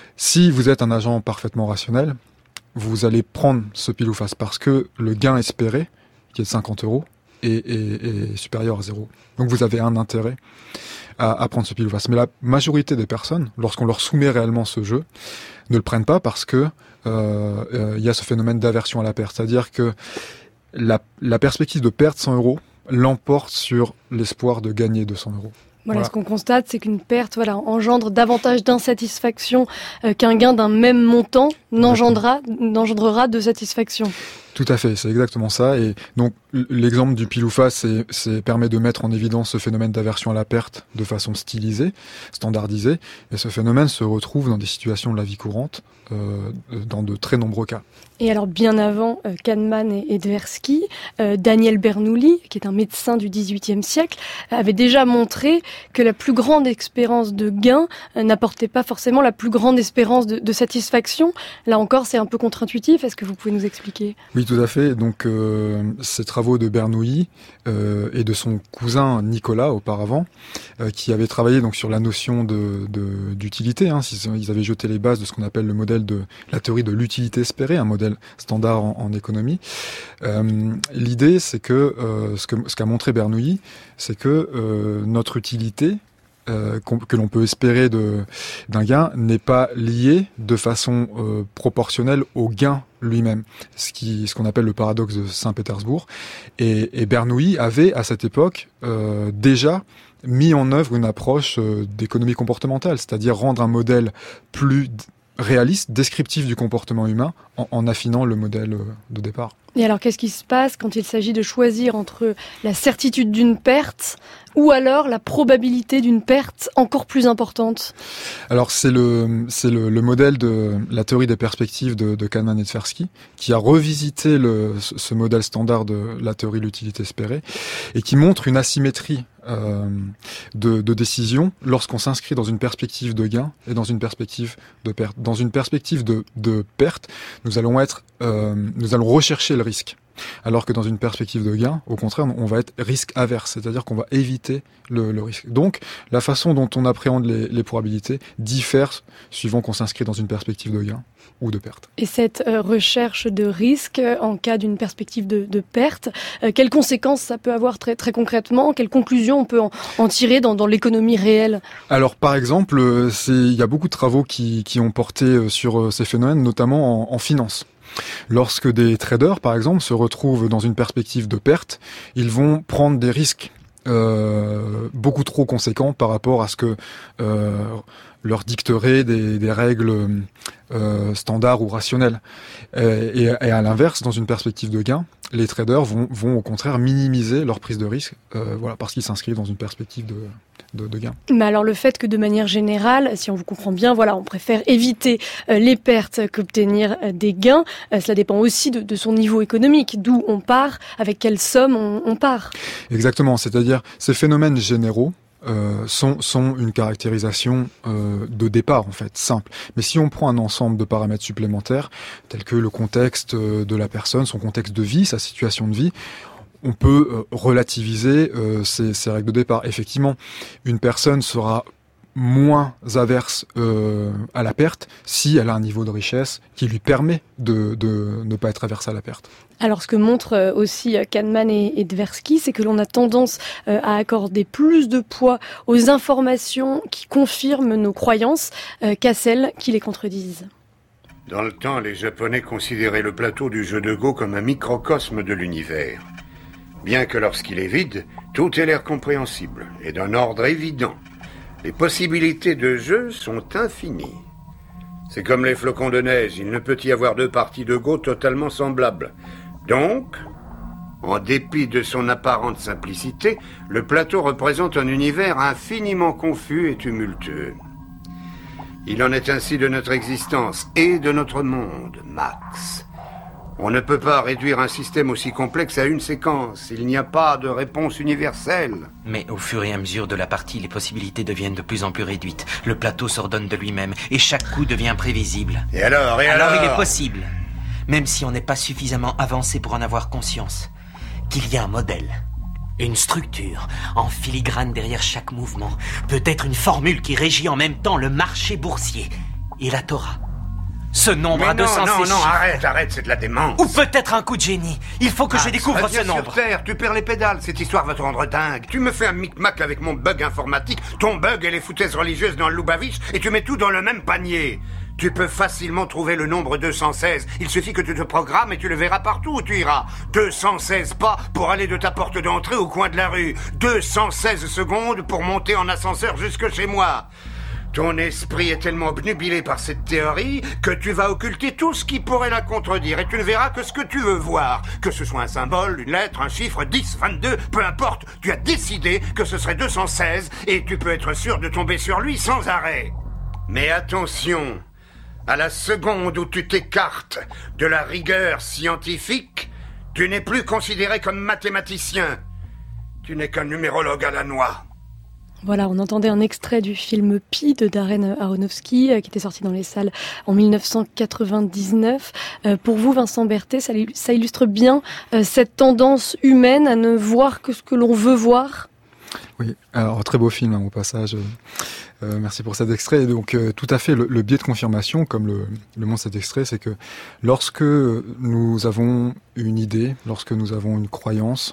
Si vous êtes un agent parfaitement rationnel, vous allez prendre ce pile ou face parce que le gain espéré, qui est de cinquante euros, est, est, est supérieur à zéro. Donc vous avez un intérêt À, à prendre ce pile ou face. Mais la majorité des personnes, lorsqu'on leur soumet réellement ce jeu, ne le prennent pas parce que euh, euh, y a ce phénomène d'aversion à la perte. C'est-à-dire que la, la perspective de perdre cent euros l'emporte sur l'espoir de gagner deux cents euros. Voilà, Voilà. Ce qu'on constate, c'est qu'une perte voilà, engendre davantage d'insatisfaction euh, qu'un gain d'un même montant n'engendrera, n'engendrera de satisfaction. Tout à fait, c'est exactement ça. Et donc l'exemple du pile ou face, c'est, c'est permet de mettre en évidence ce phénomène d'aversion à la perte de façon stylisée, standardisée. Et ce phénomène se retrouve dans des situations de la vie courante, euh, dans de très nombreux cas. Et alors bien avant euh, Kahneman et, et Tversky, euh, Daniel Bernoulli, qui est un médecin du dix-huitième siècle, avait déjà montré que la plus grande espérance de gain euh, n'apportait pas forcément la plus grande espérance de, de satisfaction. Là encore, c'est un peu contre-intuitif. Est-ce que vous pouvez nous expliquer ? Oui, tout à fait. Donc, euh, ces travaux de Bernoulli euh, et de son cousin Nicolas auparavant, euh, qui avaient travaillé donc sur la notion de, de d'utilité. Hein, ils avaient jeté les bases de ce qu'on appelle le modèle de la théorie de l'utilité espérée, un modèle standard en, en économie. Euh, l'idée, c'est que euh, ce que ce qu'a montré Bernoulli, c'est que euh, notre utilité Euh, que l'on peut espérer de, d'un gain n'est pas lié de façon euh, proportionnelle au gain lui-même, ce, qui, ce qu'on appelle le paradoxe de Saint-Pétersbourg. Et, et Bernoulli avait à cette époque euh, déjà mis en œuvre une approche euh, d'économie comportementale, c'est-à-dire rendre un modèle plus réaliste, descriptif du comportement humain, en, en affinant le modèle euh, de départ. Et alors, qu'est-ce qui se passe quand il s'agit de choisir entre la certitude d'une perte ou alors la probabilité d'une perte encore plus importante ? Alors, c'est le c'est le, le modèle de la théorie des perspectives de, de Kahneman et Tversky qui a revisité le, ce modèle standard de la théorie de l'utilité espérée et qui montre une asymétrie euh, de, de décision lorsqu'on s'inscrit dans une perspective de gain et dans une perspective de perte. Dans une perspective de, de perte, nous allons être, euh, nous allons rechercher le risque. Alors que dans une perspective de gain, au contraire, on va être risque averse, c'est-à-dire qu'on va éviter le, le risque. Donc, la façon dont on appréhende les, les probabilités diffère suivant qu'on s'inscrit dans une perspective de gain ou de perte. Et cette euh, recherche de risque euh, en cas d'une perspective de, de perte, euh, quelles conséquences ça peut avoir très, très concrètement? Quelles conclusions on peut en, en tirer dans, dans l'économie réelle? Alors, par exemple, c'est, il y a beaucoup de travaux qui, qui ont porté sur ces phénomènes, notamment en, en finance. Lorsque des traders, par exemple, se retrouvent dans une perspective de perte, ils vont prendre des risques euh, beaucoup trop conséquents par rapport à ce que euh, leur dicteraient des, des règles euh, standards ou rationnelles. Et, et à l'inverse, dans une perspective de gain, les traders vont, vont au contraire minimiser leur prise de risque, euh, voilà, parce qu'ils s'inscrivent dans une perspective de, de, de gain. Mais alors le fait que de manière générale, si on vous comprend bien, voilà, on préfère éviter euh, les pertes qu'obtenir euh, des gains, euh, cela dépend aussi de, de son niveau économique, d'où on part, avec quelle somme on, on part. Exactement, c'est-à-dire ces phénomènes généraux Euh, sont, sont une caractérisation euh, de départ en fait, simple. Mais si on prend un ensemble de paramètres supplémentaires, tels que le contexte de la personne, son contexte de vie, sa situation de vie, on peut euh, relativiser euh, ces, ces règles de départ. Effectivement, une personne sera moins averse euh, à la perte si elle a un niveau de richesse qui lui permet de, de ne pas être averse à la perte. Alors, ce que montrent aussi Kahneman et, et Tversky, c'est que l'on a tendance euh, à accorder plus de poids aux informations qui confirment nos croyances euh, qu'à celles qui les contredisent. Dans le temps, les Japonais considéraient le plateau du jeu de Go comme un microcosme de l'univers. Bien que lorsqu'il est vide, tout ait l'air compréhensible et d'un ordre évident. Les possibilités de jeu sont infinies. C'est comme les flocons de neige, il ne peut y avoir deux parties de Go totalement semblables. Donc, en dépit de son apparente simplicité, le plateau représente un univers infiniment confus et tumultueux. Il en est ainsi de notre existence et de notre monde, Max. On ne peut pas réduire un système aussi complexe à une séquence. Il n'y a pas de réponse universelle. Mais au fur et à mesure de la partie, les possibilités deviennent de plus en plus réduites. Le plateau s'ordonne de lui-même et chaque coup devient prévisible. Et alors, et alors alors il est possible, même si on n'est pas suffisamment avancé pour en avoir conscience, qu'il y a un modèle, une structure, en filigrane derrière chaque mouvement. Peut-être une formule qui régit en même temps le marché boursier et la Torah. Ce nombre Mais a de non, sens. non, et non, chiffres. arrête, arrête, c'est de la démence. Ou peut-être un coup de génie. Il faut que Ah, je découvre reste ce sur nombre. terre, tu perds les pédales, cette histoire va te rendre dingue. Tu me fais un micmac avec mon bug informatique, ton bug et les foutaises religieuses dans le Lubavitch, et tu mets tout dans le même panier. Tu peux facilement trouver le nombre deux cent seize. Il suffit que tu te programmes et tu le verras partout où tu iras. deux cent seize pas pour aller de ta porte d'entrée au coin de la rue. deux cent seize secondes pour monter en ascenseur jusque chez moi. Ton esprit est tellement obnubilé par cette théorie que tu vas occulter tout ce qui pourrait la contredire et tu ne verras que ce que tu veux voir. Que ce soit un symbole, une lettre, un chiffre, dix, vingt-deux, peu importe. Tu as décidé que ce serait deux cent seize et tu peux être sûr de tomber sur lui sans arrêt. Mais attention, à la seconde où tu t'écartes de la rigueur scientifique, tu n'es plus considéré comme mathématicien. Tu n'es qu'un numérologue à la noix. Voilà, on entendait un extrait du film Pi de Darren Aronofsky euh, qui était sorti dans les salles en dix-neuf cent quatre-vingt-dix-neuf. Euh, pour vous, Vincent Berthet, ça, ça illustre bien euh, cette tendance humaine à ne voir que ce que l'on veut voir. Oui, alors très beau film hein, au passage. Euh, merci pour cet extrait. Et donc euh, tout à fait, le, le biais de confirmation, comme le, le montre cet extrait, c'est que lorsque nous avons une idée, lorsque nous avons une croyance,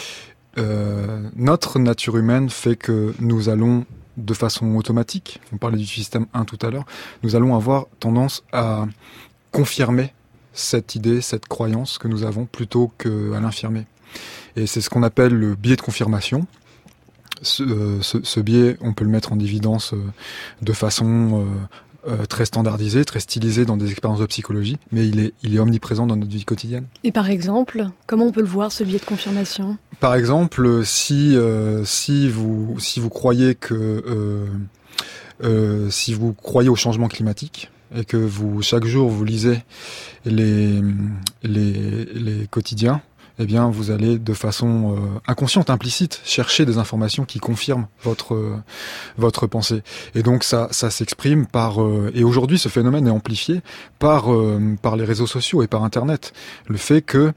Euh, notre nature humaine fait que nous allons, de façon automatique, on parlait du système un tout à l'heure, nous allons avoir tendance à confirmer cette idée, cette croyance que nous avons, plutôt qu'à l'infirmer. Et c'est ce qu'on appelle le biais de confirmation. Ce, euh, ce, ce biais, on peut le mettre en évidence euh, de façon euh, euh, très standardisée, très stylisée dans des expériences de psychologie, mais il est, il est omniprésent dans notre vie quotidienne. Et par exemple, comment on peut le voir, ce biais de confirmation ? Par exemple, si euh, si vous si vous croyez que euh, euh, si vous croyez au changement climatique et que vous chaque jour vous lisez les les les quotidiens, eh bien vous allez de façon euh, inconsciente, implicite, chercher des informations qui confirment votre euh, votre pensée. Et donc ça ça s'exprime par euh, et aujourd'hui ce phénomène est amplifié par euh, par les réseaux sociaux et par Internet. Le fait que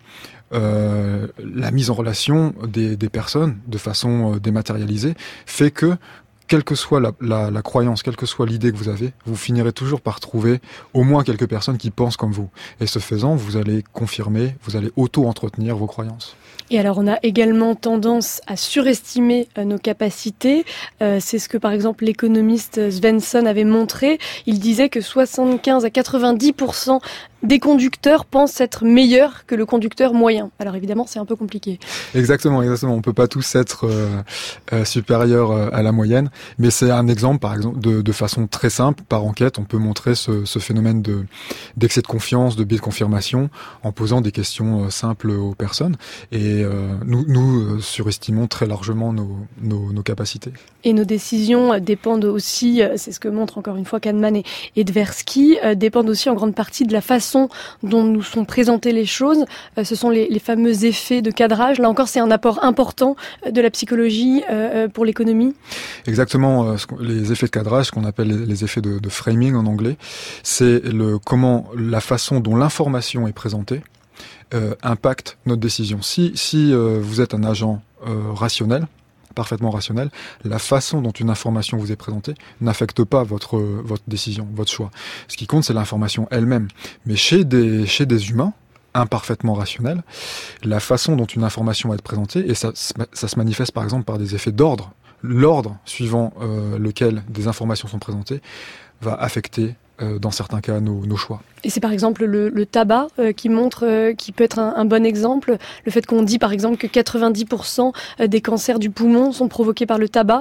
euh, la mise en relation des, des personnes de façon euh, dématérialisée fait que quelle que soit la, la, la croyance, quelle que soit l'idée que vous avez, vous finirez toujours par trouver au moins quelques personnes qui pensent comme vous. Et ce faisant, vous allez confirmer, vous allez auto-entretenir vos croyances. Et alors, on a également tendance à surestimer euh, nos capacités. Euh, c'est ce que, par exemple, l'économiste Svensson avait montré. Il disait que soixante-quinze à quatre-vingt-dix pour cent des conducteurs pensent être meilleurs que le conducteur moyen. Alors évidemment, c'est un peu compliqué. Exactement, exactement. On peut pas tous être euh, euh, supérieurs euh, à la moyenne, mais c'est un exemple, par exemple, de, de façon très simple, par enquête, on peut montrer ce, ce phénomène de d'excès de confiance, de biais de confirmation, en posant des questions euh, simples aux personnes. Et euh, nous, nous euh, surestimons très largement nos, nos, nos capacités. Et nos décisions euh, dépendent aussi, euh, c'est ce que montre encore une fois Kahneman et, et Tversky, euh, dépendent aussi en grande partie de la façon dont nous sont présentées les choses. Euh, ce sont les, les fameux effets de cadrage. Là encore, c'est un apport important de la psychologie euh, pour l'économie. Exactement. Euh, ce, les effets de cadrage, ce qu'on appelle les, les effets de, de framing en anglais, c'est le comment la façon dont l'information est présentée euh, impacte notre décision. Si, si euh, vous êtes un agent euh, rationnel, parfaitement rationnel, la façon dont une information vous est présentée n'affecte pas votre votre décision, votre choix. Ce qui compte, c'est l'information elle-même. Mais chez des chez des humains imparfaitement rationnels, la façon dont une information va être présentée, et ça ça se manifeste par exemple par des effets d'ordre, l'ordre suivant euh, lequel des informations sont présentées va affecter euh, dans certains cas nos, nos choix. Et c'est par exemple le, le tabac euh, qui montre, euh, qui peut être un, un bon exemple. Le fait qu'on dit par exemple que quatre-vingt-dix pour cent des cancers du poumon sont provoqués par le tabac.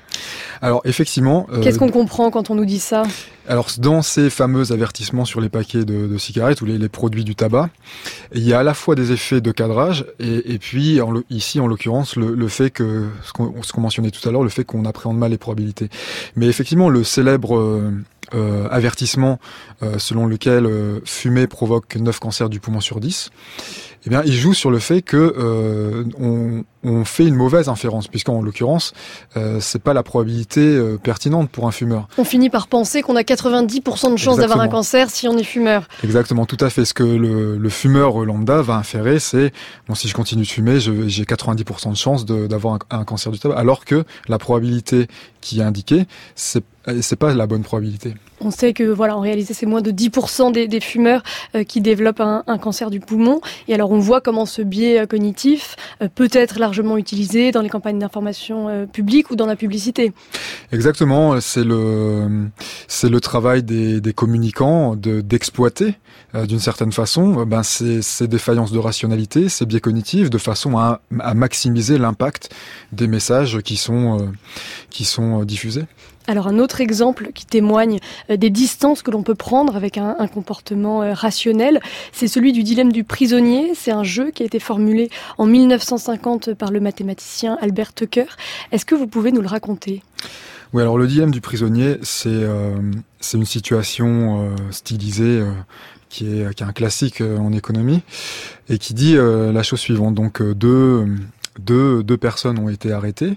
Alors effectivement... Euh, Qu'est-ce qu'on comprend quand on nous dit ça ? Alors dans ces fameux avertissements sur les paquets de, de cigarettes ou les, les produits du tabac, il y a à la fois des effets de cadrage et, et puis en le, ici en l'occurrence le, le fait que, ce qu'on, ce qu'on mentionnait tout à l'heure, le fait qu'on appréhende mal les probabilités. Mais effectivement le célèbre... Euh, Euh, avertissement euh, selon lequel euh, fumer provoque neuf cancers du poumon sur dix, eh bien, il joue sur le fait que euh, on, on fait une mauvaise inférence, puisqu'en l'occurrence, euh, c'est pas la probabilité euh, pertinente pour un fumeur. On finit par penser qu'on a quatre-vingt-dix pour cent de chances d'avoir un cancer si on est fumeur. Exactement, tout à fait. Ce que le, le fumeur lambda va inférer, c'est bon, si je continue de fumer, je, j'ai quatre-vingt-dix pour cent de chances de, d'avoir un, un cancer du tabac, alors que la probabilité qui est indiquée, c'est c'est pas la bonne probabilité. On sait que, voilà, en réalité, c'est moins de dix pour cent des, des fumeurs euh, qui développent un, un cancer du poumon. Et alors, on voit comment ce biais euh, cognitif euh, peut être largement utilisé dans les campagnes d'information euh, publique ou dans la publicité. Exactement. C'est le, c'est le travail des, des communicants de, d'exploiter, euh, d'une certaine façon, euh, ben, ces, ces défaillances de rationalité, ces biais cognitifs, de façon à, à maximiser l'impact des messages qui sont, euh, qui sont euh, diffusés. Alors un autre exemple qui témoigne des distances que l'on peut prendre avec un, un comportement euh, rationnel, c'est celui du dilemme du prisonnier. C'est un jeu qui a été formulé en mille neuf cent cinquante par le mathématicien Albert Tucker. Est-ce que vous pouvez nous le raconter ? Oui, alors le dilemme du prisonnier, c'est, euh, c'est une situation euh, stylisée euh, qui, est, qui est un classique euh, en économie et qui dit euh, la chose suivante. Donc euh, deux, deux, deux personnes ont été arrêtées.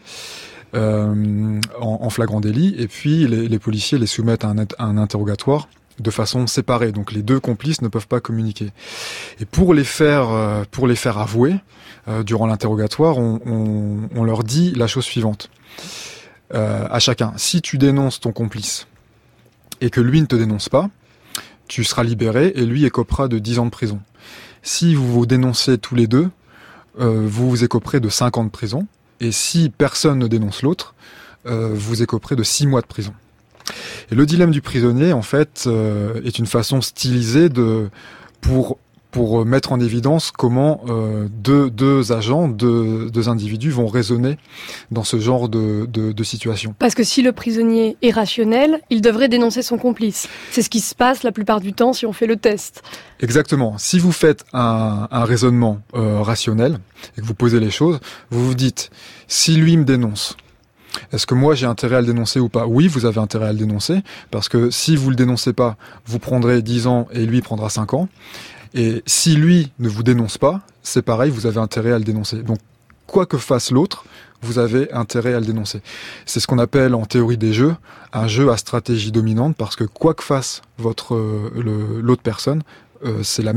Euh, en, en flagrant délit, et puis les, les policiers les soumettent à un, à un interrogatoire de façon séparée. Donc les deux complices ne peuvent pas communiquer. Et pour les faire, euh, pour les faire avouer, euh, durant l'interrogatoire, on, on, on leur dit la chose suivante euh, à chacun. Si tu dénonces ton complice et que lui ne te dénonce pas, tu seras libéré et lui écopera de dix ans de prison. Si vous vous dénoncez tous les deux, euh, vous vous écoperez de cinq ans de prison. Et si personne ne dénonce l'autre, euh, vous écoperez de six mois de prison. Et le dilemme du prisonnier, en fait, euh, est une façon stylisée de pour pour mettre en évidence comment euh, deux deux agents, deux deux individus vont raisonner dans ce genre de de, de situation. Parce que si le prisonnier est rationnel, il devrait dénoncer son complice. C'est ce qui se passe la plupart du temps si on fait le test. Exactement. Si vous faites un, un raisonnement euh, rationnel et que vous posez les choses, vous vous dites, si lui me dénonce, est-ce que moi j'ai intérêt à le dénoncer ou pas ? Oui, vous avez intérêt à le dénoncer, parce que si vous le dénoncez pas, vous prendrez dix ans et lui prendra cinq ans. Et si lui ne vous dénonce pas, c'est pareil, vous avez intérêt à le dénoncer. Donc, quoi que fasse l'autre, vous avez intérêt à le dénoncer. C'est ce qu'on appelle en théorie des jeux un jeu à stratégie dominante, parce que quoi que fasse votre euh, le, l'autre personne, euh, c'est la même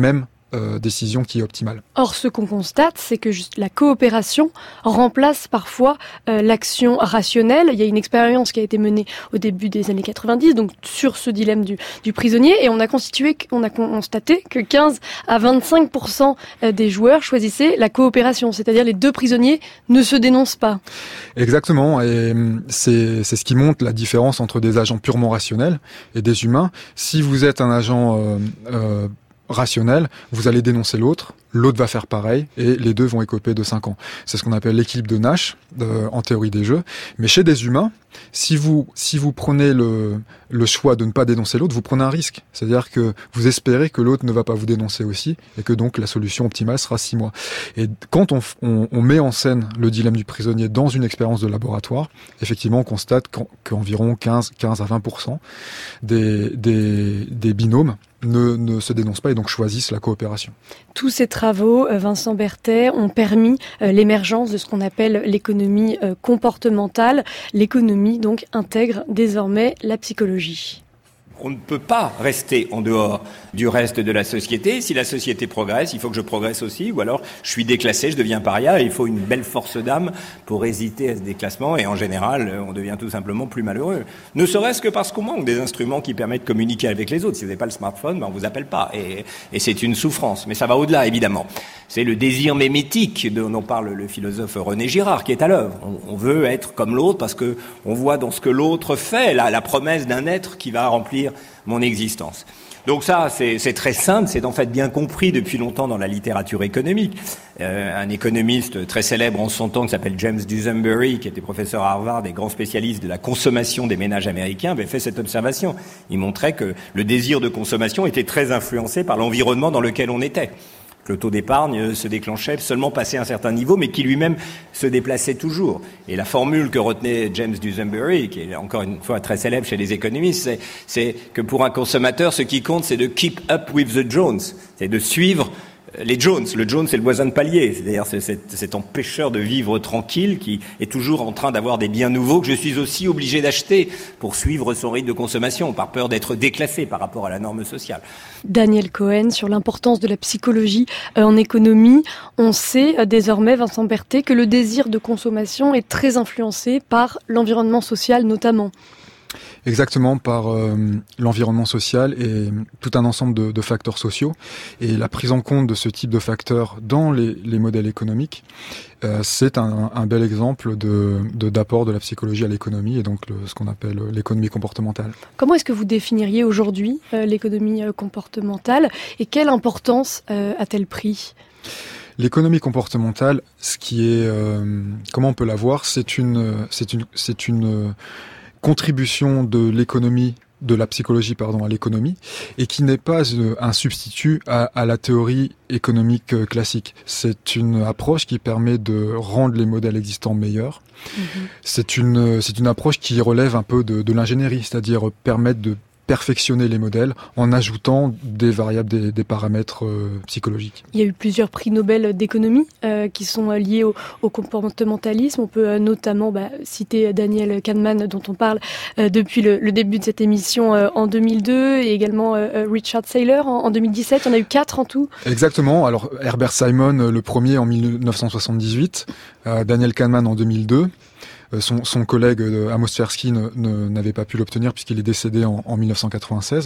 euh, décision qui est optimale. Or, ce qu'on constate, c'est que juste la coopération remplace parfois euh, l'action rationnelle. Il y a une expérience qui a été menée au début des années quatre-vingt-dix, donc sur ce dilemme du, du prisonnier, et on a constitué, on a constaté que quinze à vingt-cinq pour cent des joueurs choisissaient la coopération, c'est-à-dire les deux prisonniers ne se dénoncent pas. Exactement, et c'est, c'est ce qui montre la différence entre des agents purement rationnels et des humains. Si vous êtes un agent euh, euh, rationnel, vous allez dénoncer l'autre, l'autre va faire pareil, et les deux vont écoper de cinq ans. C'est ce qu'on appelle l'équilibre de Nash, euh, en théorie des jeux. Mais chez des humains, si vous, si vous prenez le, le choix de ne pas dénoncer l'autre, vous prenez un risque. C'est-à-dire que vous espérez que l'autre ne va pas vous dénoncer aussi, et que donc la solution optimale sera six mois. Et quand on, on, on met en scène le dilemme du prisonnier dans une expérience de laboratoire, effectivement, on constate qu'en, qu'environ quinze à vingt pour cent des, des, des binômes ne, ne se dénoncent pas et donc choisissent la coopération. Tous ces travaux, Vincent Berthet, ont permis l'émergence de ce qu'on appelle l'économie comportementale. L'économie, donc, intègre désormais la psychologie. On ne peut pas rester en dehors du reste de la société. Si la société progresse, il faut que je progresse aussi, ou alors je suis déclassé, je deviens paria, et il faut une belle force d'âme pour résister à ce déclassement, et en général, on devient tout simplement plus malheureux. Ne serait-ce que parce qu'on manque des instruments qui permettent de communiquer avec les autres. Si vous n'avez pas le smartphone, ben on vous appelle pas, et, et c'est une souffrance. Mais ça va au-delà, évidemment. C'est le désir mémétique dont parle le philosophe René Girard qui est à l'œuvre. On, on veut être comme l'autre parce que on voit dans ce que l'autre fait la, la promesse d'un être qui va remplir mon existence. Donc ça, c'est, c'est très simple, c'est en fait bien compris depuis longtemps dans la littérature économique. Euh, un économiste très célèbre en son temps qui s'appelle James Dusenberry, qui était professeur à Harvard et grand spécialiste de la consommation des ménages américains, avait fait cette observation. Il montrait que le désir de consommation était très influencé par l'environnement dans lequel on était. Que le taux d'épargne se déclenchait seulement passé un certain niveau, mais qui lui-même se déplaçait toujours. Et la formule que retenait James Dusenberry, qui est encore une fois très célèbre chez les économistes, c'est, c'est que pour un consommateur, ce qui compte, c'est de keep up with the Jones, c'est de suivre les Jones. Le Jones, c'est le voisin de palier. C'est-à-dire, c'est cet, cet empêcheur de vivre tranquille qui est toujours en train d'avoir des biens nouveaux que je suis aussi obligé d'acheter pour suivre son rythme de consommation, par peur d'être déclassé par rapport à la norme sociale. Daniel Cohen, sur l'importance de la psychologie en économie. On sait désormais, Vincent Berthet, que le désir de consommation est très influencé par l'environnement social notamment. Exactement, par euh, l'environnement social et tout un ensemble de, de facteurs sociaux. Et la prise en compte de ce type de facteurs dans les, les modèles économiques, euh, c'est un, un bel exemple de, de, d'apport de la psychologie à l'économie et donc le, ce qu'on appelle l'économie comportementale. Comment est-ce que vous définiriez aujourd'hui euh, l'économie euh, comportementale et quelle importance euh, a-t-elle pris ? L'économie comportementale, ce qui est, euh, comment on peut la voir, c'est une, c'est une, c'est une contribution de l'économie, de la psychologie, pardon, à l'économie, et qui n'est pas un substitut à, à la théorie économique classique. C'est une approche qui permet de rendre les modèles existants meilleurs. Mmh. C'est une, c'est une approche qui relève un peu de, de l'ingénierie, c'est-à-dire permettre de perfectionner les modèles en ajoutant des variables, des, des paramètres euh, psychologiques. Il y a eu plusieurs prix Nobel d'économie euh, qui sont liés au, au comportementalisme. On peut euh, notamment bah, citer Daniel Kahneman dont on parle euh, depuis le, le début de cette émission euh, en deux mille deux et également euh, Richard Thaler en, en deux mille dix-sept. Il y en a eu quatre en tout. Exactement. Alors Herbert Simon, le premier en dix-neuf cent soixante-dix-huit, euh, Daniel Kahneman en deux mille deux. Son, son collègue Amos Tversky ne, ne, n'avait pas pu l'obtenir puisqu'il est décédé en, en dix-neuf cent quatre-vingt-seize.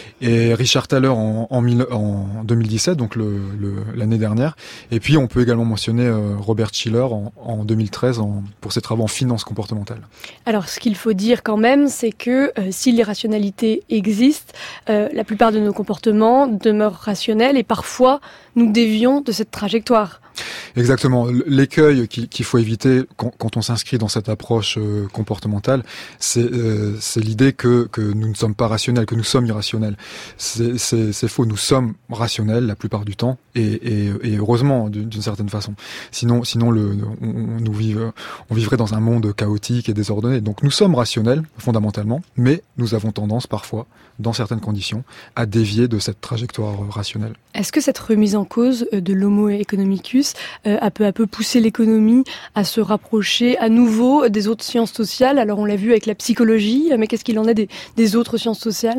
Et Richard Thaler en, en, mille, en deux mille dix-sept, donc le, le, l'année dernière. Et puis on peut également mentionner euh, Robert Shiller en, en deux mille treize en, pour ses travaux en finance comportementale. Alors ce qu'il faut dire quand même, c'est que euh, si l'irrationalité existe, euh, la plupart de nos comportements demeurent rationnels et parfois nous dévions de cette trajectoire. Exactement. L'écueil qu'il, qu'il faut éviter quand, quand on s'inscrit dans cette approche euh, comportementale, c'est, euh, c'est l'idée que, que nous ne sommes pas rationnels, que nous sommes irrationnels. C'est, c'est, c'est faux. Nous sommes rationnels la plupart du temps, et, et, et heureusement d'une, d'une certaine façon. Sinon, sinon le, on, on, nous vive, on vivrait dans un monde chaotique et désordonné. Donc nous sommes rationnels fondamentalement, mais nous avons tendance parfois, dans certaines conditions, à dévier de cette trajectoire rationnelle. Est-ce que cette remise en cause de l'homo economicus euh, a peu à peu poussé l'économie à se rapprocher à nouveau des autres sciences sociales ? Alors on l'a vu avec la psychologie, mais qu'est-ce qu'il en est des, des autres sciences sociales ?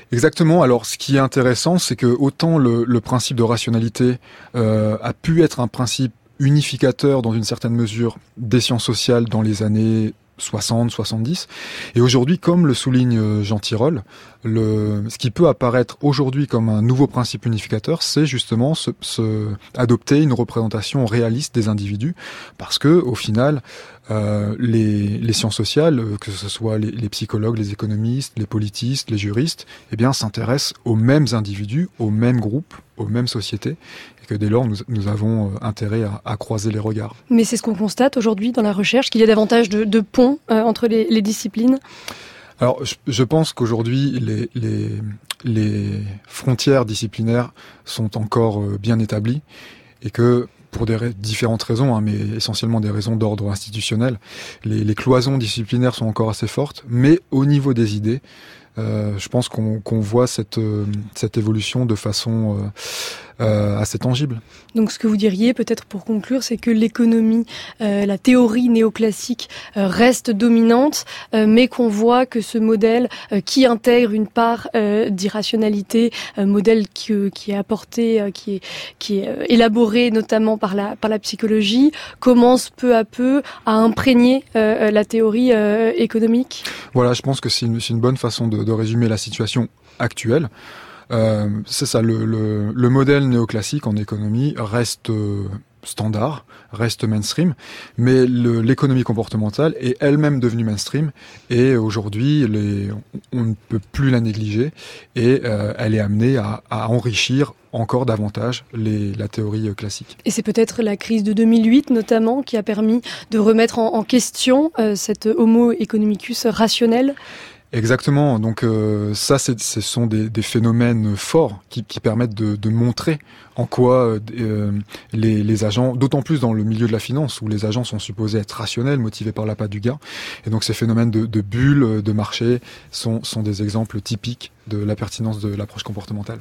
Exactement. Alors, ce qui est intéressant, c'est que autant le, le principe de rationalité euh, a pu être un principe unificateur dans une certaine mesure des sciences sociales dans les années soixante, soixante-dix. Et aujourd'hui, comme le souligne Jean Tirole, le, ce qui peut apparaître aujourd'hui comme un nouveau principe unificateur, c'est justement se, se, adopter une représentation réaliste des individus, parce que au final, euh, les, les sciences sociales, que ce soit les, les psychologues, les économistes, les politistes, les juristes, eh bien, s'intéressent aux mêmes individus, aux mêmes groupes, aux mêmes sociétés, et que dès lors, nous, nous avons intérêt à, à croiser les regards. Mais c'est ce qu'on constate aujourd'hui dans la recherche, qu'il y a davantage de, de ponts euh, entre les, les disciplines. Alors, je, je pense qu'aujourd'hui, les, les, les frontières disciplinaires sont encore euh, bien établies, et que pour des ra- différentes raisons, hein, mais essentiellement des raisons d'ordre institutionnel, les, les cloisons disciplinaires sont encore assez fortes, mais au niveau des idées, Euh, je pense qu'on, qu'on voit cette, euh, cette évolution de façon euh, euh, assez tangible. Donc ce que vous diriez, peut-être pour conclure, c'est que l'économie, euh, la théorie néoclassique euh, reste dominante, euh, mais qu'on voit que ce modèle euh, qui intègre une part euh, d'irrationalité, euh, modèle qui, euh, qui est apporté, euh, qui est, qui est euh, élaboré notamment par la, par la psychologie, commence peu à peu à imprégner euh, la théorie euh, économique. Voilà, je pense que c'est une, c'est une bonne façon de, de résumer la situation actuelle. Euh, c'est ça, le, le, le modèle néoclassique en économie reste euh, standard, reste mainstream, mais le, l'économie comportementale est elle-même devenue mainstream, et aujourd'hui, les, on ne peut plus la négliger, et euh, elle est amenée à, à enrichir encore davantage les, la théorie classique. Et c'est peut-être la crise de deux mille huit notamment qui a permis de remettre en, en question euh, cet homo economicus rationnel. Exactement. Donc euh, ça, c'est, ce sont des, des phénomènes forts qui, qui permettent de, de montrer en quoi euh, les, les agents, d'autant plus dans le milieu de la finance, où les agents sont supposés être rationnels, motivés par l'appât du gain. Et donc ces phénomènes de, de bulles de marché sont, sont des exemples typiques de la pertinence de l'approche comportementale.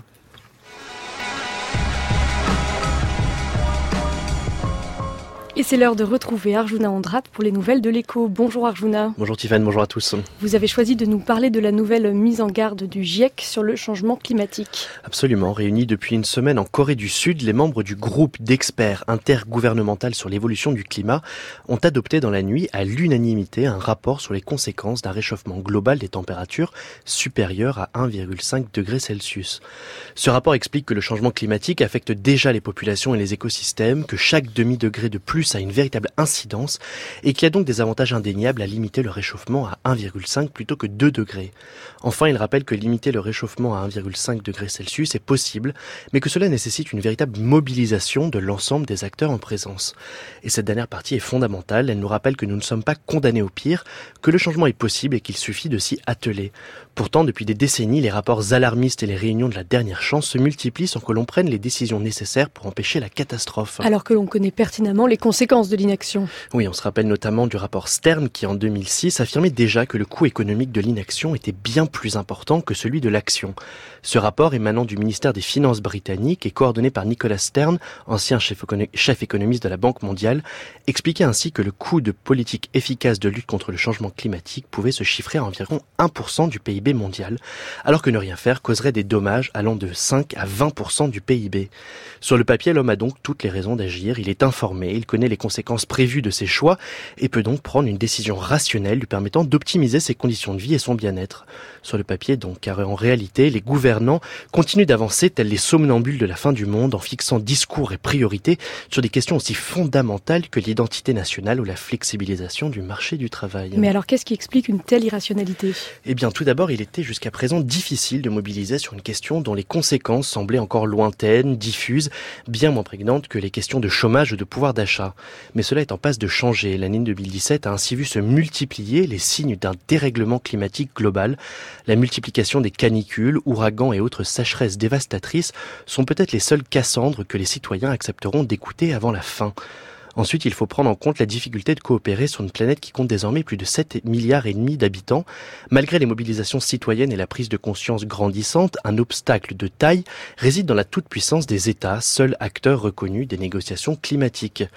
Et c'est l'heure de retrouver Arjuna Andrat pour les nouvelles de l'écho. Bonjour Arjuna. Bonjour Tiffany, bonjour à tous. Vous avez choisi de nous parler de la nouvelle mise en garde du GIEC sur le changement climatique. Absolument. Réunis depuis une semaine en Corée du Sud, les membres du groupe d'experts intergouvernemental sur l'évolution du climat ont adopté dans la nuit à l'unanimité un rapport sur les conséquences d'un réchauffement global des températures supérieures à un virgule cinq degrés Celsius. Ce rapport explique que le changement climatique affecte déjà les populations et les écosystèmes, que chaque demi-degré de plus a une véritable incidence et qu'il y a donc des avantages indéniables à limiter le réchauffement à un virgule cinq plutôt que deux degrés. Enfin, il rappelle que limiter le réchauffement à un virgule cinq degrés Celsius est possible, mais que cela nécessite une véritable mobilisation de l'ensemble des acteurs en présence. Et cette dernière partie est fondamentale, elle nous rappelle que nous ne sommes pas condamnés au pire, que le changement est possible et qu'il suffit de s'y atteler. Pourtant, depuis des décennies, les rapports alarmistes et les réunions de la dernière chance se multiplient sans que l'on prenne les décisions nécessaires pour empêcher la catastrophe. Alors que l'on connaît pertinemment les conséquences de l'inaction. Oui, on se rappelle notamment du rapport Stern qui, en deux mille six, affirmait déjà que le coût économique de l'inaction était bien plus important que celui de l'action. Ce rapport, émanant du ministère des Finances britannique et coordonné par Nicolas Stern, ancien chef, écono- chef économiste de la Banque mondiale, expliquait ainsi que le coût de politique efficace de lutte contre le changement climatique pouvait se chiffrer à environ un pour cent du P I B mondial, alors que ne rien faire causerait des dommages allant de cinq à vingt pour cent du P I B. Sur le papier, l'homme a donc toutes les raisons d'agir, il est informé, il connaît les conséquences prévues de ses choix et peut donc prendre une décision rationnelle lui permettant d'optimiser ses conditions de vie et son bien-être. Sur le papier donc, car en réalité, les gouvernants continuent d'avancer tels les somnambules de la fin du monde en fixant discours et priorités sur des questions aussi fondamentales que l'identité nationale ou la flexibilisation du marché du travail. Mais alors qu'est-ce qui explique une telle irrationalité ? Eh bien tout d'abord, il était jusqu'à présent difficile de mobiliser sur une question dont les conséquences semblaient encore lointaines, diffuses, bien moins prégnantes que les questions de chômage ou de pouvoir d'achat. Mais cela est en passe de changer. L'année deux mille dix-sept a ainsi vu se multiplier les signes d'un dérèglement climatique global. La multiplication des canicules, ouragans et autres sécheresses dévastatrices sont peut-être les seules Cassandres que les citoyens accepteront d'écouter avant la fin. Ensuite, il faut prendre en compte la difficulté de coopérer sur une planète qui compte désormais plus de sept milliards et demi d'habitants. Malgré les mobilisations citoyennes et la prise de conscience grandissante, un obstacle de taille réside dans la toute-puissance des États, seuls acteurs reconnus des négociations climatiques.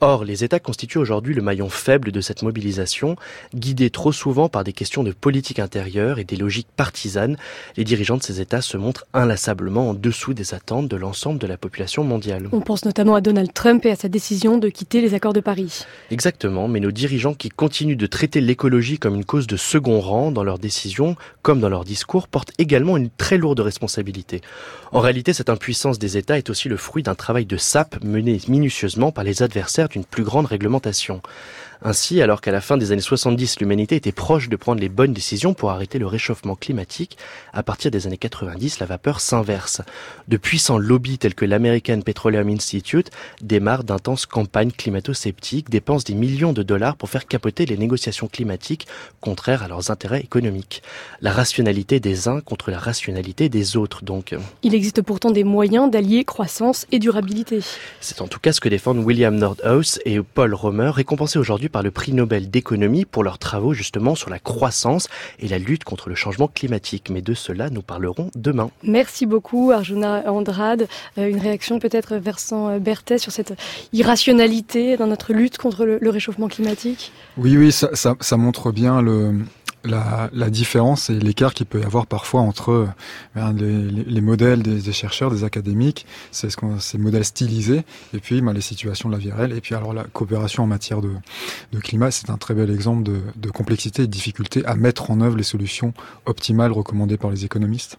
Or, les États constituent aujourd'hui le maillon faible de cette mobilisation, guidés trop souvent par des questions de politique intérieure et des logiques partisanes. Les dirigeants de ces États se montrent inlassablement en dessous des attentes de l'ensemble de la population mondiale. On pense notamment à Donald Trump et à sa décision de quitter les accords de Paris. Exactement, mais nos dirigeants qui continuent de traiter l'écologie comme une cause de second rang dans leurs décisions, comme dans leurs discours, portent également une très lourde responsabilité. En réalité, cette impuissance des États est aussi le fruit d'un travail de sape mené minutieusement par les adversaires d'une plus grande réglementation. Ainsi, alors qu'à la fin des années soixante-dix, l'humanité était proche de prendre les bonnes décisions pour arrêter le réchauffement climatique, à partir des années quatre-vingt-dix, la vapeur s'inverse. De puissants lobbies tels que l'American Petroleum Institute démarrent d'intenses campagnes climato-sceptiques, dépensent des millions de dollars pour faire capoter les négociations climatiques contraires à leurs intérêts économiques. La rationalité des uns contre la rationalité des autres, donc. Il existe pourtant des moyens d'allier croissance et durabilité. C'est en tout cas ce que défendent William Nordhaus et Paul Romer, récompensés aujourd'hui par le prix Nobel d'économie pour leurs travaux justement sur la croissance et la lutte contre le changement climatique. Mais de cela, nous parlerons demain. Merci beaucoup Arjuna Andrade. Euh, une réaction peut-être Vincent Berthet sur cette irrationalité dans notre lutte contre le, le réchauffement climatique ? Oui, oui, ça, ça, ça montre bien le... La, la différence et l'écart qu'il peut y avoir parfois entre ben, les, les modèles des, des chercheurs, des académiques, c'est ce qu'on, ces modèles stylisés, et puis ben, les situations de la vie réelle, et puis alors la coopération en matière de, de climat, c'est un très bel exemple de, de complexité et de difficulté à mettre en œuvre les solutions optimales recommandées par les économistes.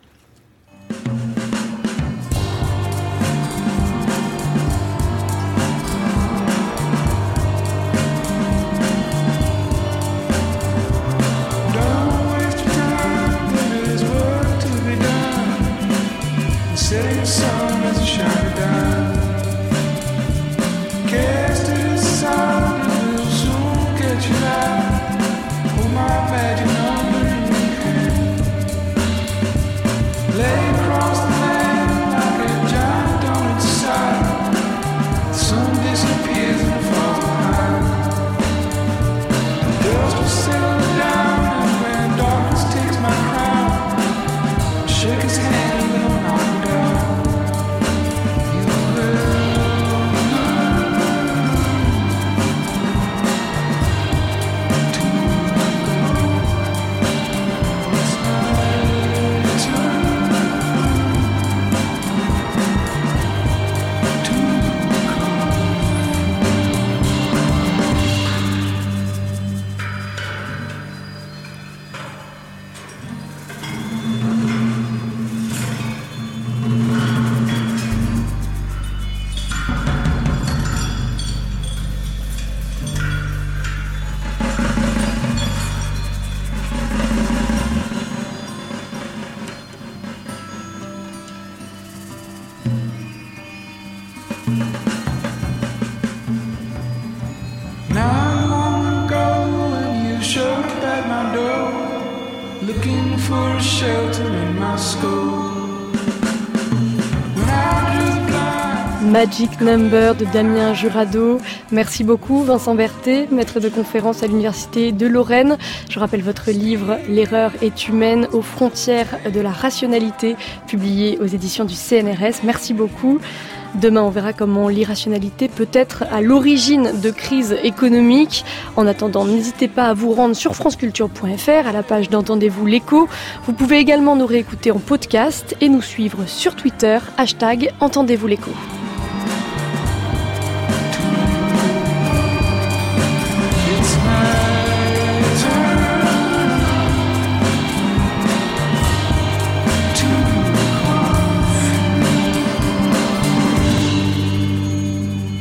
Magic Number de Damien Jurado. Merci beaucoup Vincent Berthet, maître de conférence à l'Université de Lorraine. Je rappelle votre livre « L'erreur est humaine aux frontières de la rationalité » publié aux éditions du C N R S. Merci beaucoup. Demain, on verra comment l'irrationalité peut être à l'origine de crises économiques. En attendant, n'hésitez pas à vous rendre sur franceculture point f r, à la page d'Entendez-vous l'écho. Vous pouvez également nous réécouter en podcast et nous suivre sur Twitter, hashtag Entendez-vous l'écho.